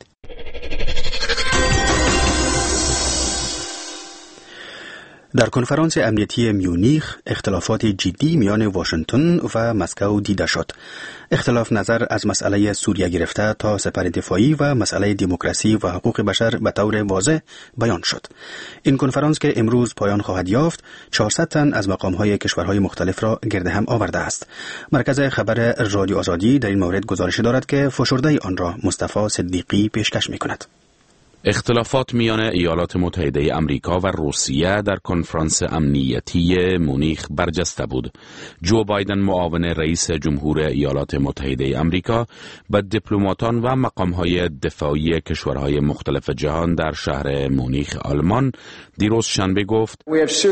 در کنفرانس امنیتی میونیخ اختلافات جدی میان واشنگتن و مسکو دیده شد. اختلاف نظر از مسئله سوریه گرفته تا سپر دفاعی و مسئله دموکراسی و حقوق بشر به طور واضح بیان شد. این کنفرانس که امروز پایان خواهد یافت، چهارصد تن از مقام‌های کشورهای مختلف را گرد هم آورده است. مرکز خبر رادیو آزادی در این مورد گزارش دارد که فشرده آن را مصطفی صدیقی پیشکش می‌کند. اختلافات میان ایالات متحده امریکا و روسیه در کنفرانس امنیتی مونیخ برجسته بود. جو بایدن معاون رئیس جمهور ایالات متحده امریکا به دیپلماتان و مقام‌های دفاعی کشورهای مختلف جهان در شهر مونیخ آلمان دیروز شنبه گفت: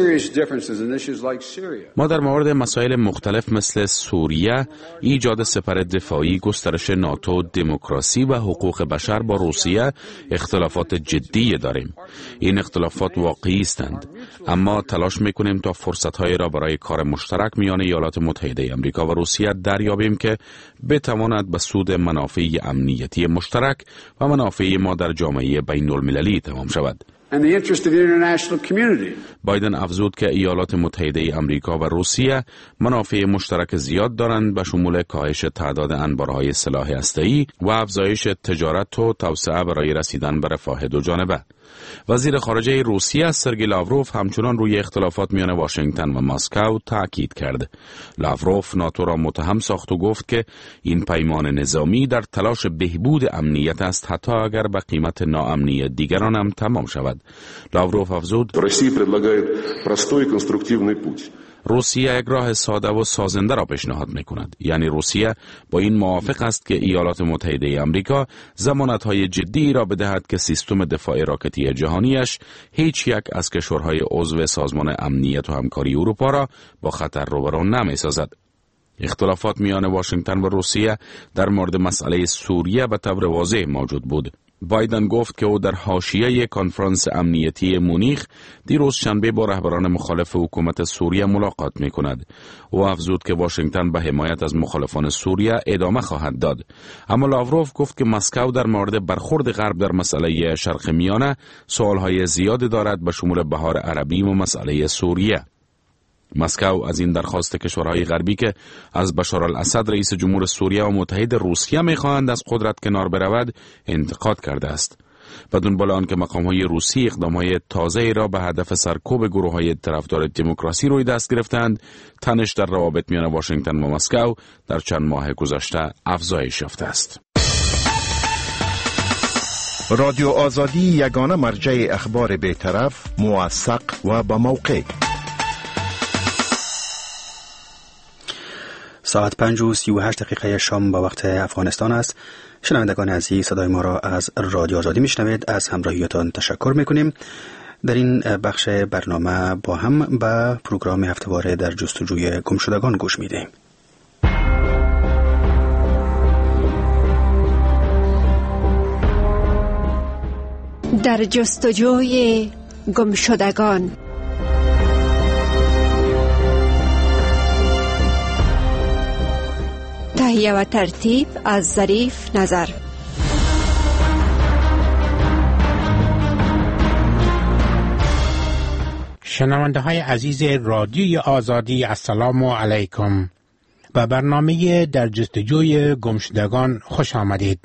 ما در مورد مسائل مختلف مثل سوریه، ایجاد سپر دفاعی، گسترش ناتو، دموکراسی و حقوق بشر با روسیه اختلاف جدی داریم. این اختلافات واقعی هستند، اما تلاش میکنیم تا فرصت‌های را برای کار مشترک میان ایالات متحده امریکا و روسیه دریابیم که بتواند به سود منافع امنیتی مشترک و منافع ما در جامعه بین المللی تمام شود. بایدن افزود که ایالات متحده امریکا و روسیه منافع مشترک زیاد دارند، به شمول کاهش تعداد انبارهای سلاح هسته‌ای و افزایش تجارت و توسعه برای رسیدن به رفاه دو جانبه. وزیر خارجه روسیه سرگئی لاوروف همچنان روی اختلافات میان واشنگتن و مسکو تاکید کرد. لاوروف ناتو را متهم ساخت و گفت که این پیمان نظامی در تلاش بهبود امنیت است، حتی اگر به قیمت ناامنی دیگران هم تمام شود. لاوروف افزود: روسیه یک راه ساده و سازنده را پیشنهاد می‌کند. یعنی روسیه با این موافق است که ایالات متحده امریکا ضمانت‌های جدی را بدهد که سیستم دفاع راکتی جهانیش هیچ یک از کشورهای عضو سازمان امنیت و همکاری اروپا را با خطر روبرو نمی‌سازد. اختلافات میان واشنگتن و روسیه در مورد مسئله سوریه به طور واضح موجود بود. بایدن گفت که او در حاشیه کنفرانس امنیتی مونیخ دیروز شنبه با رهبران مخالف حکومت سوریه ملاقات می کند. او افزود که واشنگتن به حمایت از مخالفان سوریه ادامه خواهد داد. اما لاوروف گفت که مسکو در مورد برخورد غرب در مسئله شرق میانه سوالهای زیادی دارد، به شمول بهار عربی و مسئله سوریه. مسکو از این درخواست کشورهای غربی که از بشار الاسد رئیس جمهور سوریه و متحد روسیه می‌خواهند از قدرت کنار برود انتقاد کرده است. و دنبال آن که مقام‌های روسی اقدام‌های تازه‌ای را به هدف سرکوب گروه‌های طرفدار دموکراسی روی دست گرفتند، تنش در روابط میان واشنگتن و مسکو در چند ماه گذشته افزایش یافته است. رادیو آزادی یگانه مرجع اخبار بی‌طرف، موثق و با موقع. ساعت پنج و سی و هشت دقیقه شام با وقت افغانستان است. شنوندگان عزیز، صدای ما را از رادیو آزادی میشنوید. از همراهیتان تشکر میکنیم. در این بخش برنامه با هم به پروگرام هفته‌واره در جستجوی گمشدگان گوش میدهیم. در جستجوی گمشدگان. تهیه و ترتیب از ظریف نظر. شنونده های عزیز رادیوی آزادی، السلام علیکم. به برنامه در جستجوی گمشدگان خوش آمدید.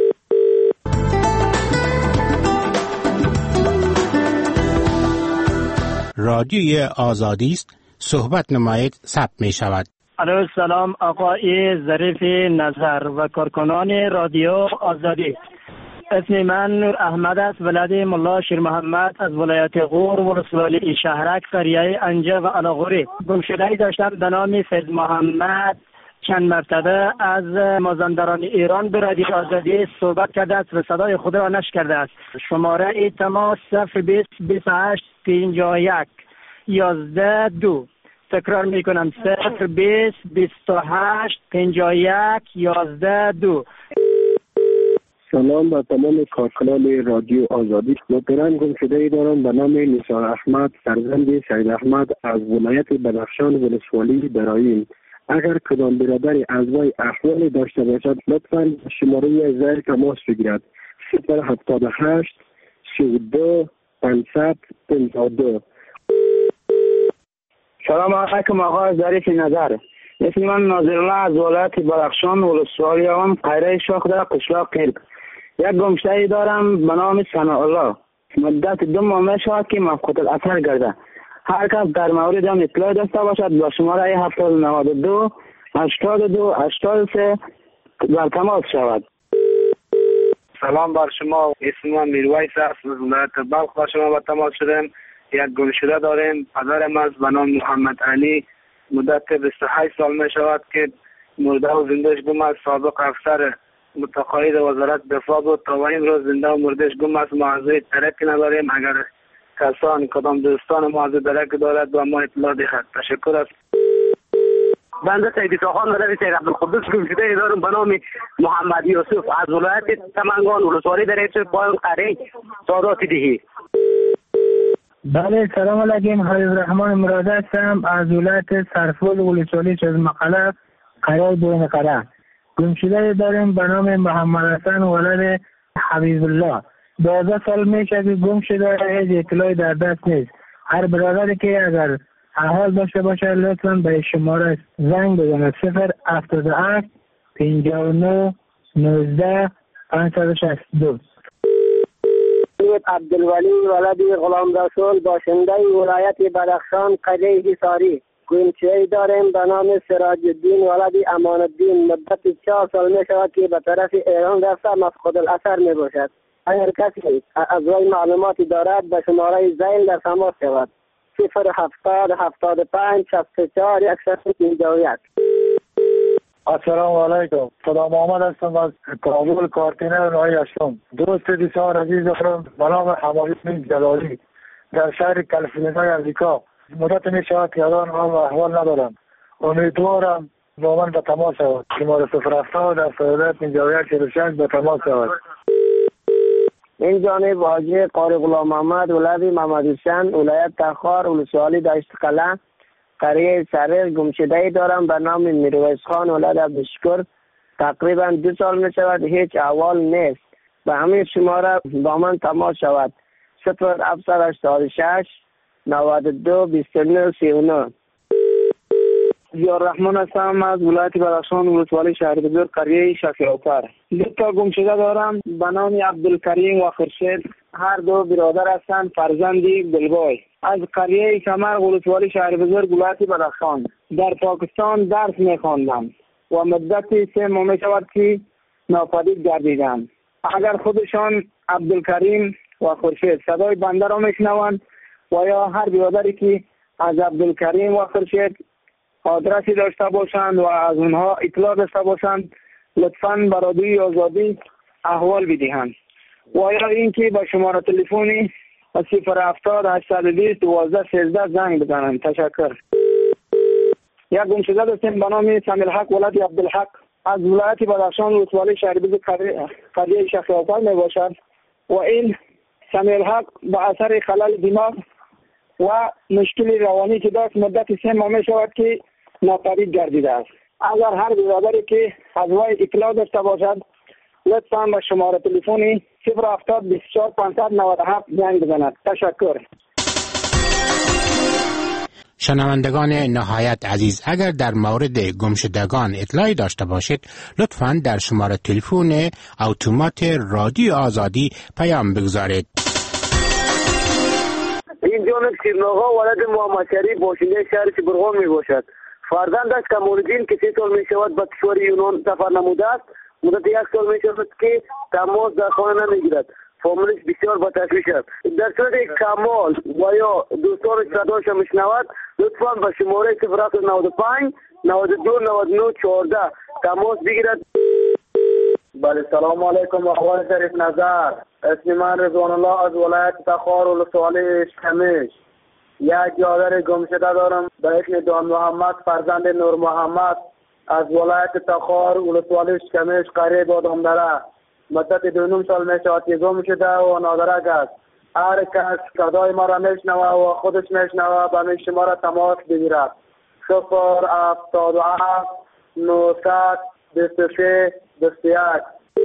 رادیوی آزادی است، صحبت نمایید، ثبت می شود. علیه السلام آقای ظریف نظر و کارکنان رادیو آزادی. اسم من نور احمد است، ولد ملا شیر محمد از ولایت غور ولسوالی شهرک قریه انجه و علاغوری. گمشده‌ای داشتم به نام فیض محمد. چند مرتبه از مازندران ایران به رادیو آزادی صحبت کرده است و صدای خود را نشر کرده است. شماره ای تماس صفر بیست بیست و هشت پنجاه و یک یازده دو. تکرار می کنم صفر بیست بیست و هشت پنجاه و یک یازده دو. سلام به تمام کارکنان رادیو آزادی. محترم گمشده‌ای دارم به نام نثار احمد فرزند سید احمد از ولایت بدخشان ولسوالی برایم. اگر کدام برادری از وی احوال داشته باشد لطفاً شماره زیر تماس بگیرد. صفر هفتاد و هشت سی و دو پانصد پنجاه و دو. سلام علیکم آقای ظریف نظر. اسم من ناظرالله از ولایت بدخشان ولسوالی هم قریه شاخدر قشلاق قلب. یک گمشده‌ای دارم به نام ثناءالله. مدت دو ماه شد که مفقود الاثر گرده. هر کس در مورد هم اطلاع داشته باشد با شماره هفتاد و نود و دو هشتاد و دو هشتاد و سه در تماس شود. سلام بر شما، اسم من میرویس است، از ولایت بلخ با شما با تماس شدم. یک گمشده داریم، پدرم است به نام محمد علی. مدت بیست و هشت سال می شود که مرده و زندهش گم است. سابق افسر متقاعد وزارت دفاع بود، تا و این روز زنده و مردهش گم است. ما از وی ترکی نداریم. اگر کسان کدام دوستان ما از درک دارد و ما اطلاع دهد. تشکر است. بنده سید ساخان مدرس سید عبدالقدوس گمشده دارم به نام محمد یوسف از ولایت سمنگان ولسوالی در پایان قریه سادات دهی. بله سلام علیکم، حبیب الرحمن مراد هستم از ولایت سرفول ولسوالی چزمقله قریه بوین قره. گمشده داریم به نام محمد حسن ولد حبیب الله. دوازده سال میشه که گم شده، هیچ اطلاعی در دست نیست. هر برادری که اگر احوال داشته باشه لطفاً به شماره زنگ بزنه صفر هفتاد و هشت پنجاه و نه نوزده پانصد و شصت و دو. عبدالولی ولد غلام رسول باشنده ولایت بدخشان قریه حصاری. گمشده‌ای داریم به نام سراج الدین ولد امان الدین. مدت چهار سال می شود که به طرف ایران رفته مفقود الاثر می باشد. اگر کسی از وی معلوماتی دارد به شماره زیل در تماس شود. صفر هفتاد هفتاد و پنج شصت و چهار صد پنجاه و یک. السلام علیکم، خدا محمد هستم از کابل کارتینر نوعی هستم. دوست بسیار عزیز دارم به نام حمایت جلالی در شهر کالیفرنیا امریکا. مدت می شود که الان هم احوال ندارم. امیدوارم با من به تماس شود. شماره صفر هفتاد هفتاد و یک پنجاه و یک چهل و شش به تماس شود. این جانب حاجی قاری غلام محمد ولد محمد حسین ولایت تخار ولسوالی دشت قلعه قریه سریر. گمشده‌ای دارم به نام میرویس خان ولد عبدالشکر. تقریبا دو سال می شود هیچ احوال نیست. به همین شماره با من تماس شود. صفر هفتصد و هشتاد و شش نود و دو بیست و نه سی و نه. زیار رحمان هستم از ولایت بدخشان ولسوالی شهر بزرگ قریه شفیع‌آفر. دو تا گمشده دارم به نام عبدالکریم و خورشید. هر دو برادر هستند، فرزندی بلبای از قریه کمر ولسوالی شهر بزرگ ولایت بدخشان. در پاکستان درس می‌خواندم و مدت سه ماه می‌شود که ناپدید گردیدم. اگر خودشان عبدالکریم و خورشید صدای بنده را میشنوند و یا هر برادری که از عبدالکریم و خورشید آدرسی داشته باشند و از اونها اطلاع داشته باشند لطفاً به رادیوی آزادی احوال بدهند و یا اینکه با شماره تلفنی صفر هفتاد هشتصد و بیست دوازده سیزده زنگ بزنند. تشکر. یک گمشده داشتیم به نام سمیع الحق ولد عبدالحق از ولایت بدخشان ولسوالی شهر بزرگ قریه شفیع‌آفر می باشد و این سمیع الحق به اثر خلل دماغ و مشکلی روانی که داشت مدت سه ماه می شود که ناپدید گردیده است. اگر هر برادری که از وی اطلاع داشته باشد لطفاً به شماره تلفنی صفر هفتاد بیست و چهار پانصد نود و هفت زنگ بزند. تشکر. شنوندگان نهایت عزیز، اگر در مورد گمشدگان اطلاعی داشته باشید لطفاً در شماره تلفن اتومات رادیو آزادی پیام بگذارید. این جانب شیرناغا ولد محمد شریف باشنده شهر سیبرغان می باشد. فرزندش کمال‌الدین که سی سال می شود به کشور یونان سفر نموده است. مدت یک سال می شود که تماس در خانه نمی گیرد. فامیلش بسیار با تشویش است. در صورت کمال و یا دوستانش صداش میشنود لطفاً به شماره صفر هفت نود و پنج نود و دو نود و نه چهارده تماس بگیرد. بله، سلام علیکم آقای شریف نظر. اسم من رضوان الله از ولایت تخار ولسوالی شکمش. یک برادر گمشده دارم به اسم دان محمد فرزند نور محمد از ولایت تخار ولسوالی شکمش قریه بادامدره. مدت دو نیم سال می شود که گم شده و نادرک است. هر کس صدای ما را میشنوه و خودش میشنوه به می شما را تماس بگیرد. صفر هفتاد و هفت نهصد بیست و سه بیست و یک.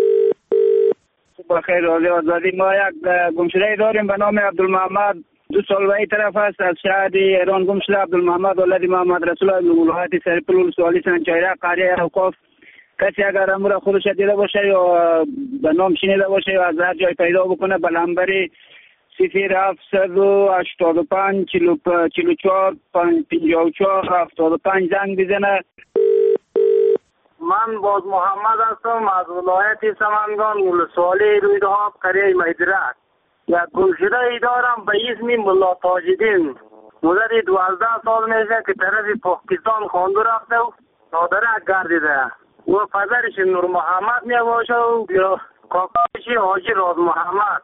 بخیر رادیو آزادی. ما یک گمشده داریم به نام عبدالمحمد، دو سال و ای طرف است، از شهر ایران گم شده. عبدالمحمد ولد محمد رسول از ولایت سرپل سوالی سنچایره قریه اوقاف. کسی اگر امور خودش دیده باشه یا به نام شنیده باشه یا از هر جای پیدا بکنه به نمبر صفر هفتصد و هشتاد و پنج چهل و چهار پنجاه و چهار هفتاد و پنج زنگ بزنه. من باز محمد هستم از ولایت سمنگان ولسوالی رویدهاب قریه میدرک. یک گمشده ای دارم به اسم ملا تاج‌الدین. مدت دوازده سال میشه که طرف پاکستان خواندو رفته و نادرک گردیده و پدرش نور محمد می باشه و یا کاکاش حاجی راز محمد.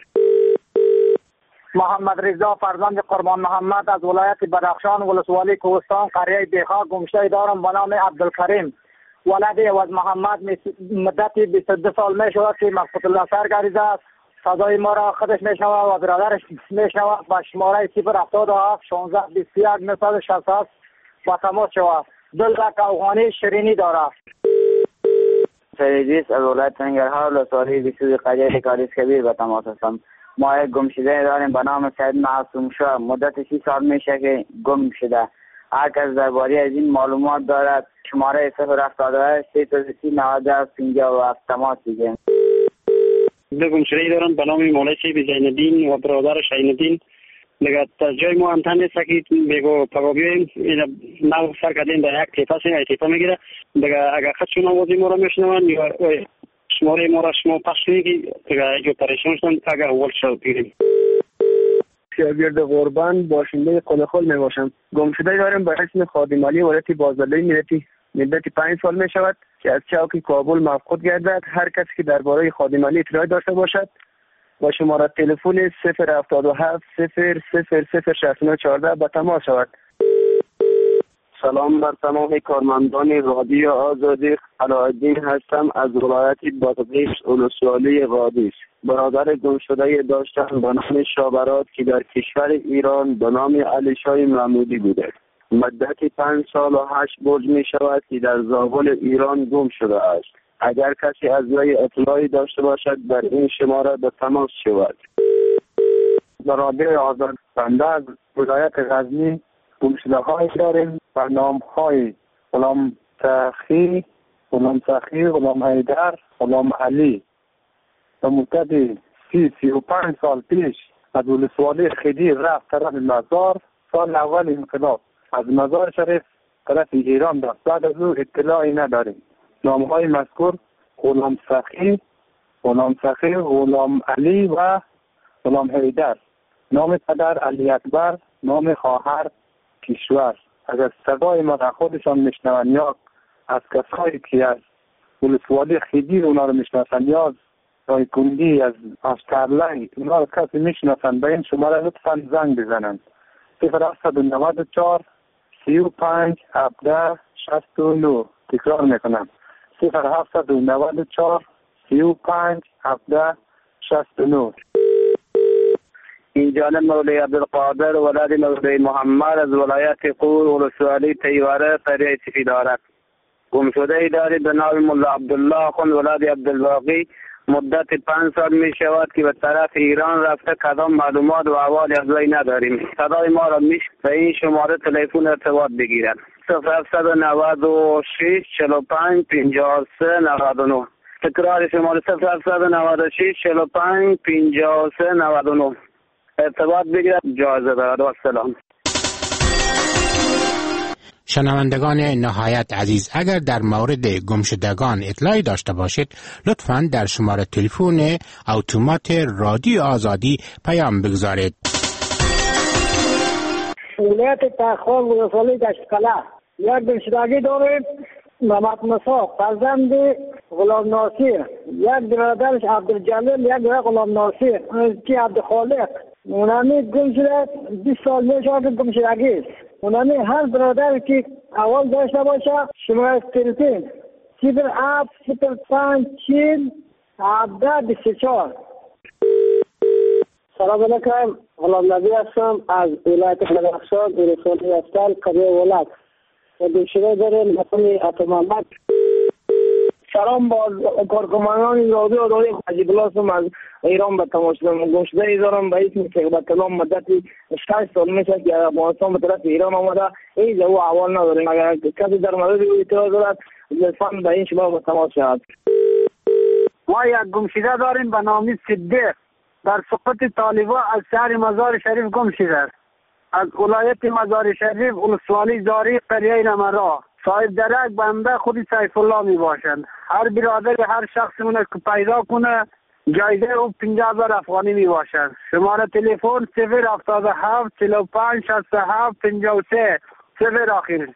محمد رضا فرزند قربان محمد از ولایت بدخشان ولسوالی کوهستان قریه بیخا گمشده دارم به نام عبدالکریم ولد عوض محمد. مدت بیست و دو سال می شود که مقصود الله سر گریزه است. صدای ما را خودش می شود و برادرش می شود به شماره صفر هفتاد و هفت شانزده بیست و یک نهصد و شصت است با تماس شود. دلرک افغانی شیرینی دارد. فریدیس از ولایت ننگرهار ولسوالی بیسوی قریه کاریس کبیر به تماس هستم. ما یک گمشده داریم به نام سید معصوم شاه. مدت سی سال میشه که گم شده. هر کس درباره از این معلومات دارد شماره صفر هفتاد و هشت سی تا سی نود و پنجاه و هفت تماس بگیرید. دو گمشده دارم به نام مولای شیب زینالدین و برادر شینالدین. دیگه از جای ما امتحان نیست که بگو پگا بیاییم نو سر کردیم در یک تیپه سیم یک تیپه میگیره. دیگه اگر خودشون آوازی ما را میشنون یا شماره ما را شما پخش کنید که دیگه جو پریشان شدن اگر اول شد بگیریم. شاگرد قربان باشنده قلخل می باشم. گمشده دارم به اسم خادم علی ولایت بازدلی میرتی. مدت پنج سال می شود که از چوک کابل مفقود گردد. هر کسی که درباره خادم علی اطلاع داشته باشد با شماره تلفن صفر هفتاد و هفت صفر صفر صفر شصت و نه چهارده به تماس شود. سلام بر تمام کارمندان رادیو آزادی. علاءالدین هستم از ولایت بادغیس ولسوالی قادس. برادر گمشده داشتم به نام شابرات که در کشور ایران به نام علی شاه محمودی بوده. مدت پنج سال و هشت برج می شود که در زابل ایران گم شده است. اگر کسی از وی اطلاعی داشته باشد در این شماره به تماس شود. برادر آزاد بنده از ولایت غزنی گمشده های داریم و نام های غلام سخی، غلام سخی، غلام حیدر، غلام علی. در مدت سی سی و پنج سال پیش از ولسوالی خدیر رفت طرف مزار. سال اول انقلاب از مزار شریف طرف ایران رفت. بعد از او اطلاعی نداریم. نام های مذکور غلام سخی، غلام سخی، غلام علی و غلام حیدر. نام پدر علی اکبر، نام خواهر کشور. اگر صدای ما را خودشان میشنون یا از کسایی که از ولسوالی خدیر اونا رو میشناسن یا رای کندی از اشترلنگ اونا رو کسی میشناسن به این شماره لطفا زنگ بزنن. صفر هفتصد و نود و چهار سی و پنج هفده شصت و نه. تکرار میکنم صفر هفتصد و نود و چهار سی و پنج هفده شصت و نه. این جانب مولای عبدالقادر ولد مولای محمد از ولایت قور ولسوالی تیواره قریه سفیدارک. گمشده ای دارید به نام مولا عبدالله خون ولد عبدالباقی مدت پنج سال می شود که به طرف ایران رفته، کدام معلومات و احوال از وی نداریم. صدای ما را میشه به این شماره تلفن ارتباط بگیرد: صفر هفت نود و شش چهل و پنج پنجاه و سه نود و نه. تکرار شماره: صفر هفت نود و شش چهل و پنج پنجاه و سه نود و نه. ارتباط بگیرد، جایزه دارد. و سلام. شنوندگان نهایت عزیز، اگر در مورد گمشدگان اطلاعی داشته باشید لطفاً در شماره تلفن اتومات رادیو آزادی پیام بگذارید. ولایت تخار ولسوالی دشتقلع یک گمشدگی داریم. محمد موسی فرزند غلام ناصر، یک برادرش عبدالجلیل، یک برادر غلام ناصر که عبدالخالق. اونمی گم شده بیست سال میشه که گم شدگی است. اونمی هر برادر که اول داشته باشه شماره تلفن صفر هفت صفر پنج چهل هفده بیست و چهار. سلام علیکم، غلام نبی هستم از ولایت بدخشان، ولسوالی افتال، قریه ولک. گمشده داریم مقام عطا محمد. سلام با کارکنان رادیو آزادی عجیب الله هستم از ایران به تماس دارم. گمشده ای دارم به اسم که به کلام مدتی شش سال میشه که افغانستان به طرف ایران آمده. این جو احوال نداریم. اگر کسی در مورد اطلاع دارد لطفاً به این شما به تماس شود. ما یک گمشده داریم به نام صدیق در سقوط طالبا از شهر مزار شریف گم شده است. از ولایت مزار شریف ولسوالی زاری قریه نمرا. صاحب درک بنده خود سیف الله می باشند. هر برادر هر شخص مونه که پیدا کنه جایزه او پنجاه هزار افغانی می باشند. شماره تلفن صفر هفتاد و هفت چهل و پنج شصت و هفت پنجاه و سه صفر آخر.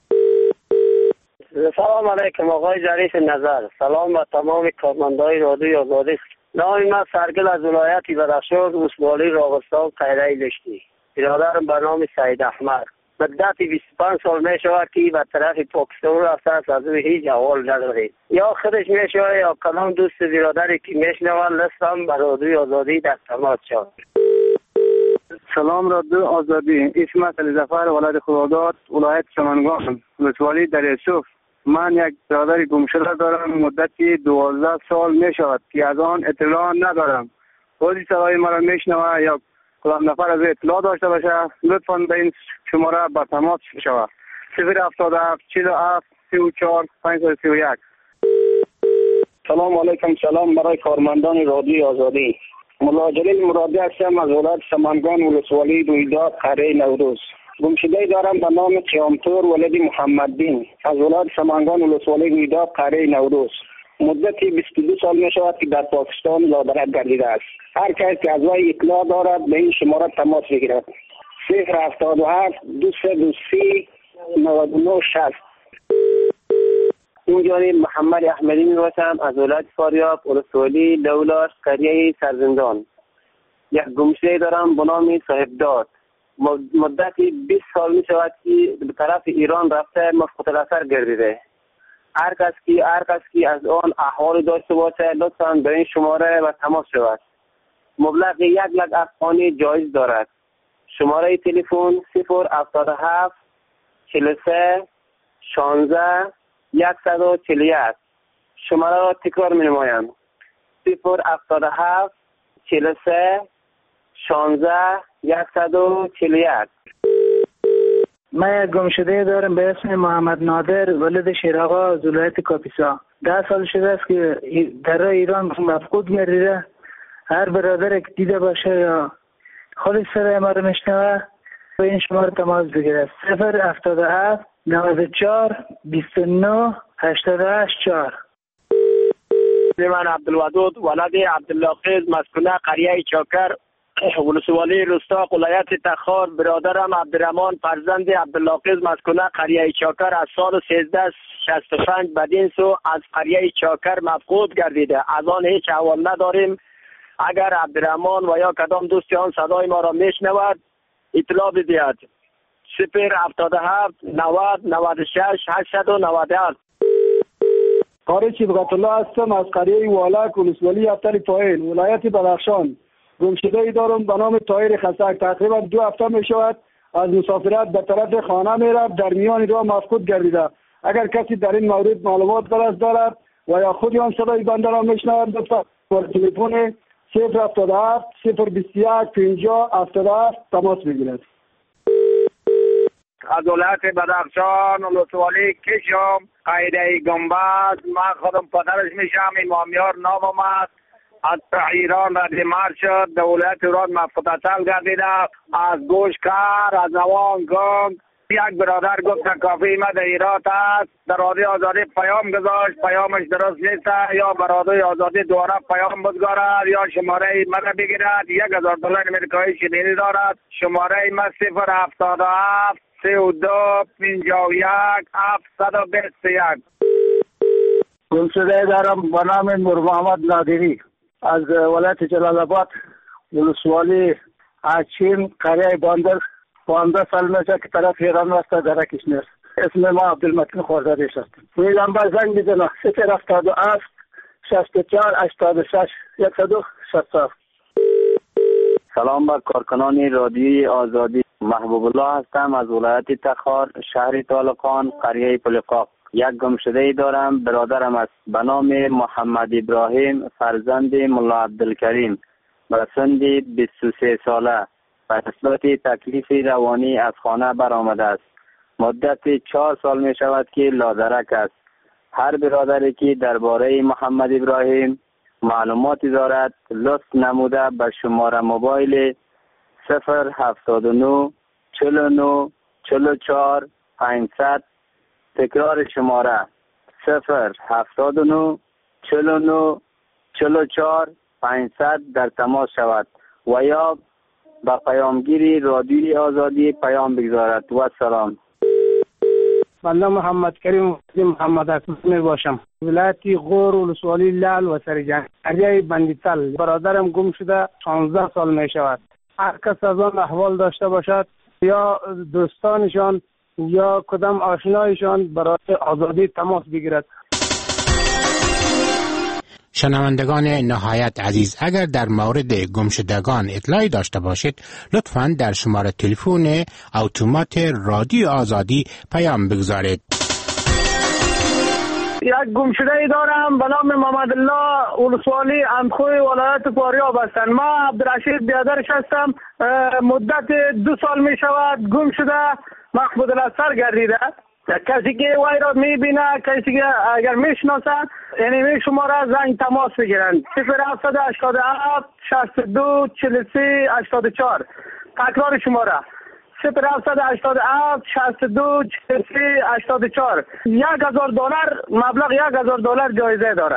سلام علیکم آقای جریف نظر. سلام به تمام کارمندای رادیوی آزادی. نام من سرگل از ولایت بدخشان، ولسوالی راغستان قریه لشتی. برادرم به نام سید احمد. مدت بیست و پنج سال می شود که به طرف پاکستان رفته است، از او هیچ احوال ندارید. یا خودش می شود یا کدام دوست برادری که می شنود لستم به رادیوی آزادی در تماس شد. سلام رادیو آزادی، اسم علی ظفر، ولایت خداداد، ولایت سمنگان، ولسوالی دریاچوب. من یک برادر گمشده دارم، مدتی دوازده سال می شود که از آن اطلاع ندارم. روزی صدای مرا می شنود یا کدام نفر از اطلاع داشته باشه لطفاً به این شماره با تماس شود: صفر هفتاد و هفت چهل و هفت سی و چهار پنجصد و سی و یک. سلام علیکم. سلام برای کارمندان رادیوی آزادی. ملا جلیل مرادی هستم از ولایت سمنگان، ولسوالی رویداد قریه نوروز. گمشده دارم به نام قیامتور ولد محمد دین از ولایت سمنگان، ولسوالی رویداد قریه نوروز. مدتی بیست و دو سال می شود که در پاکستان زادرک گردیده است. هر کس که از وی اطلاع دارد به این شماره تماس بگیرد: صفر هفتاد و هفت دو سه دو سی نود و نه شصت. اینجانی محمد احمدی می باشم از ولایت فاریاب، ولسوالی دولت قریه سرزندان. یک گمشده دارم به نام صاحبداد. مدتی بیست سال می شود که به طرف ایران رفته، مسقط الاثر گردیده. هر کس کی هر کس کی از آن احوال داشته باشه لطفاً به این شماره و تماس شود. مبلغ یک لک افغانی جایز دارد. شماره تلفن صفر هفتاد و هفت چهل و سه شانزده صد و چهل و یک. شماره را تکرار می نمایم: صفر هفتاد و هفت چهل و سه شانزده صد و چهل و یک. من یک گمشده دارم به اسم محمد نادر ولد شیراغا از ولایت کاپیسا. ده سال شده است که در ایران مفقود گردیده. هر برادر که دیده باشه یا خودش صدای ما رو میشنوه به این شماره تماس بگیره: صفر هفتاد و هفت نود و چهار بیست و نه هشتاد و هشت چهار. من عبدالودود ولد عبدالله قیز، مسکونه قریه چاکر، ولسوالی رستاق، ولایت تخار. برادرم عبدالرحمن فرزند عبدالله قیز، مسکونه قریه چاکر، از سال سیزده شصت و پنج بدین سو از قریه چاکر مفقود گردیده. از آن هیچ احوال نداریم. اگر عبدالرحمن و یا کدام دوستی آن صدای ما را میشنود اطلاع بدهد: صفر هفتاد و هفت نود نود و شش هشتصد و نود و هفت. قاری صبغت الله هستم از قریه والک، ولسوالی افتال پایین، ولایت بدخشان. گمشده ای دارم به نام طاهر خسک. تقریبا دو هفته می شود از مسافرت به طرف خانه می رفت، در میان راه مفقود گردیده. اگر کسی در این مورد معلومات دارد دارد و یا خودی آن صدای بنده را میشنود لطفا با تلفن صفر هفتاد و هفت صفر بیست و یک پنجاه هفتاد و هفت تماس بگیرد. از ولایت بدخشان ولسوالی کشم قایده گنبد، من خودم پدرش میشم. امامیار نامم است. از ایران ردمرد شد، در ولایت ایران مفتصل گردیده. از گوشکر، از نوان گنگ یک برادر گفت که کافی ما در ایران است، در رادیو آزادی پیام گذاشت، پیامش درست نیست، یا برادر آزادی دوباره پیام بگذارد یا شماره ما بگیرد. یک هزار دلار امریکایی شنیدی دارد. شماره ما صفر هفتاد و هفت سی و دو پنجاه و یک هفتصد و بیست و یک. گمشده دارم به نام نور محمد نادری از ولایت جلال آباد ولسوالی اچین قریه باندر. پانزده سال میشه که طرف ایران واسطه در کشمیر. اسم ما عبدالمتین خوردادیش است. میگم با زنگ بزنه صفر هفتاد و هفت شصت و چهار هشتاد و شش صد و شصت. سلام بر کارکنان رادیوی آزادی. محبوب الله هستم از ولایت تخار، شهر طالقان، قریه پلقاق. یک گمشده ای دارم، برادرم است به نام محمد ابراهیم فرزند ملا عبدالکریم به سن بیست و سه ساله به نسبت تکلیف روانی از خانه برآمده است. مدت چهار سال می شود که لادرک است. هر برادری که درباره محمد ابراهیم معلوماتی دارد لطف نموده به شماره موبایل صفر هفتاد و نه چهل و نه چهل و چهار پانصد، تکرار شماره صفر هفتاد و نه چهل و نه چهل و چهار پانصد در تماس شود و یا با پیامگیری رادیوی آزادی پیام بگذارد. و سلام. بنده محمد کریم محمد اسمی باشم، ولایت غور ولسوالی لال و سرجان، قریه بندیتل. برادرم گم شده شانزده سال می شود. هر کس از آن احوال داشته باشد یا دوستانشان یا کدام آشنایشان برای آزادی تماس بگیرد. شنوندگان نهایت عزیز، اگر در مورد گمشدگان اطلاعی داشته باشید لطفاً در شماره تلفن اتومات رادیو آزادی پیام بگذارید. یک گمشده ای دارم به نام محمد الله ولسوالی اندخوی ولایت فاریاب هستند. ما عبدالرشید بیادرش هستم. مدت دو سال می شود گم شده، مخبود الاسر گردیده. کسی که وای را میبینه، کسی که اگر میشناسن یعنی شماره زنگ تماس بگیرن صفر هفتصد و هشتاد و هفت شصت و دو چهل و سه هشتاد و چهار. تکرار شماره صفر هفتصد و هشتاد و هفت شصت و دو چهل و سه هشتاد و چهار. یک هزار دلار مبلغ یک هزار دلار جایزه داره.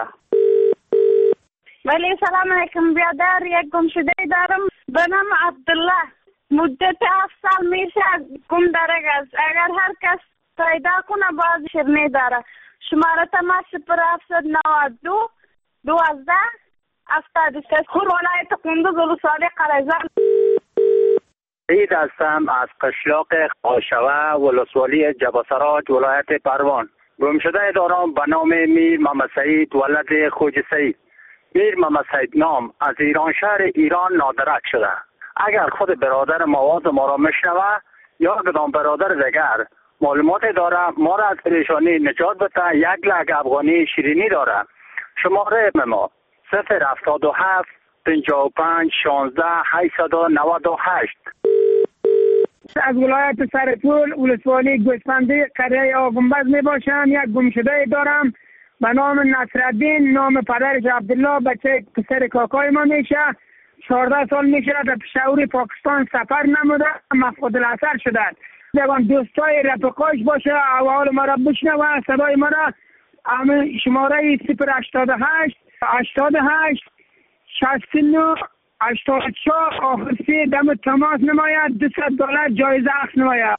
ولی سلام علیکم بیادر، یک گمشده دارم به نام عبدالله. مدت هفت سال میشه گم درک است. اگر هر کس پیدا کنه باز شرمه داره. شماره تماس صفر هفتصد و نود و دو دوازده هفتاد و سه. خور ولایت قندوز ولسوالی قره‌زر. سعید هستم از قشلاق قاشوه ولسوالی جباسراج ولایت پروان. گمشده دارم به نام میر محمد سعید ولد خوج سعید. میر محمد سعید نام از ایران شهر ایران نادرک شده. اگر خود برادر مواد ما را میشنوه یا کدام برادر دیگر معلومات داره ما را از پریشانی نجات بده، یک لک افغانی شیرینی داره. شماره ما صفر هفتاد و هفت پنجاه و پنج شانزده هشتصد و نود و هشت. از ولایت سرپول ولسوالی گوسفندی قریه آگنبز می باشم. یک گمشده دارم به نام نصرالدین، نام پدرش عبدالله، بچه پسر کاکای ما میشه. چهارده سال میشه در پشاور پاکستان سفر نموده، مفقود الاثر شده. دیگان دوستای رفقایش باشه احوال ما را بشنوه، صدای ما را. شماره صفر هشتاد و هشت هشتاد و هشت شصت و نه هشتاد و چهار آخر سی دم تماس نماید. دویست دلار جایزه اخذ نماید.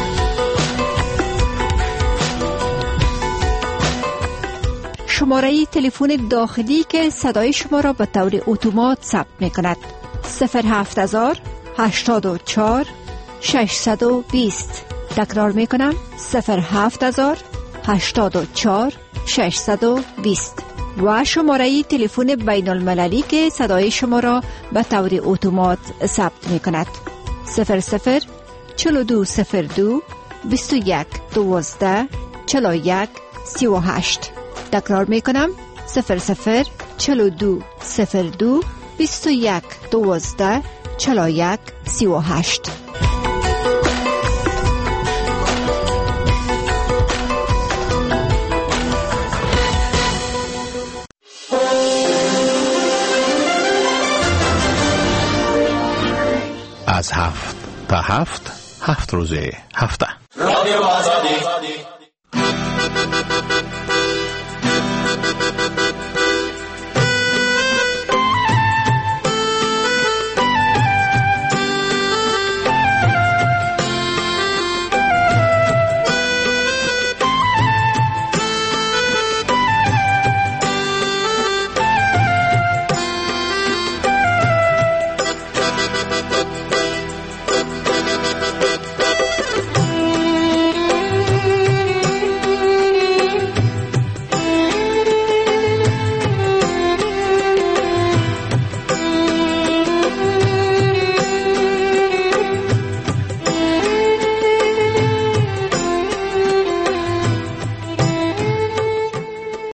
شماره تلفن داخلی که صدای شما را به طور اتومات ثبت می کند صفر هفت هزار هشتاد و چهار ششصد و بیست. تکرار می کنم صفر هفت هزار هشتاد و چهار ششصد و بیست. و شماره تلفن بین المللی که صدای شما را به طور اتومات ثبت می کند صفر صفر چهل و دو صفر دو بیست و یک دوازده چهل و یک سی و هشت. تکرار می کنم صفر صفر چهل و دو صفر دو بیست و یک دوازده چهل و یک سی و هشت. از هفت تا هفت هفت روزه هفته رادیو آزادی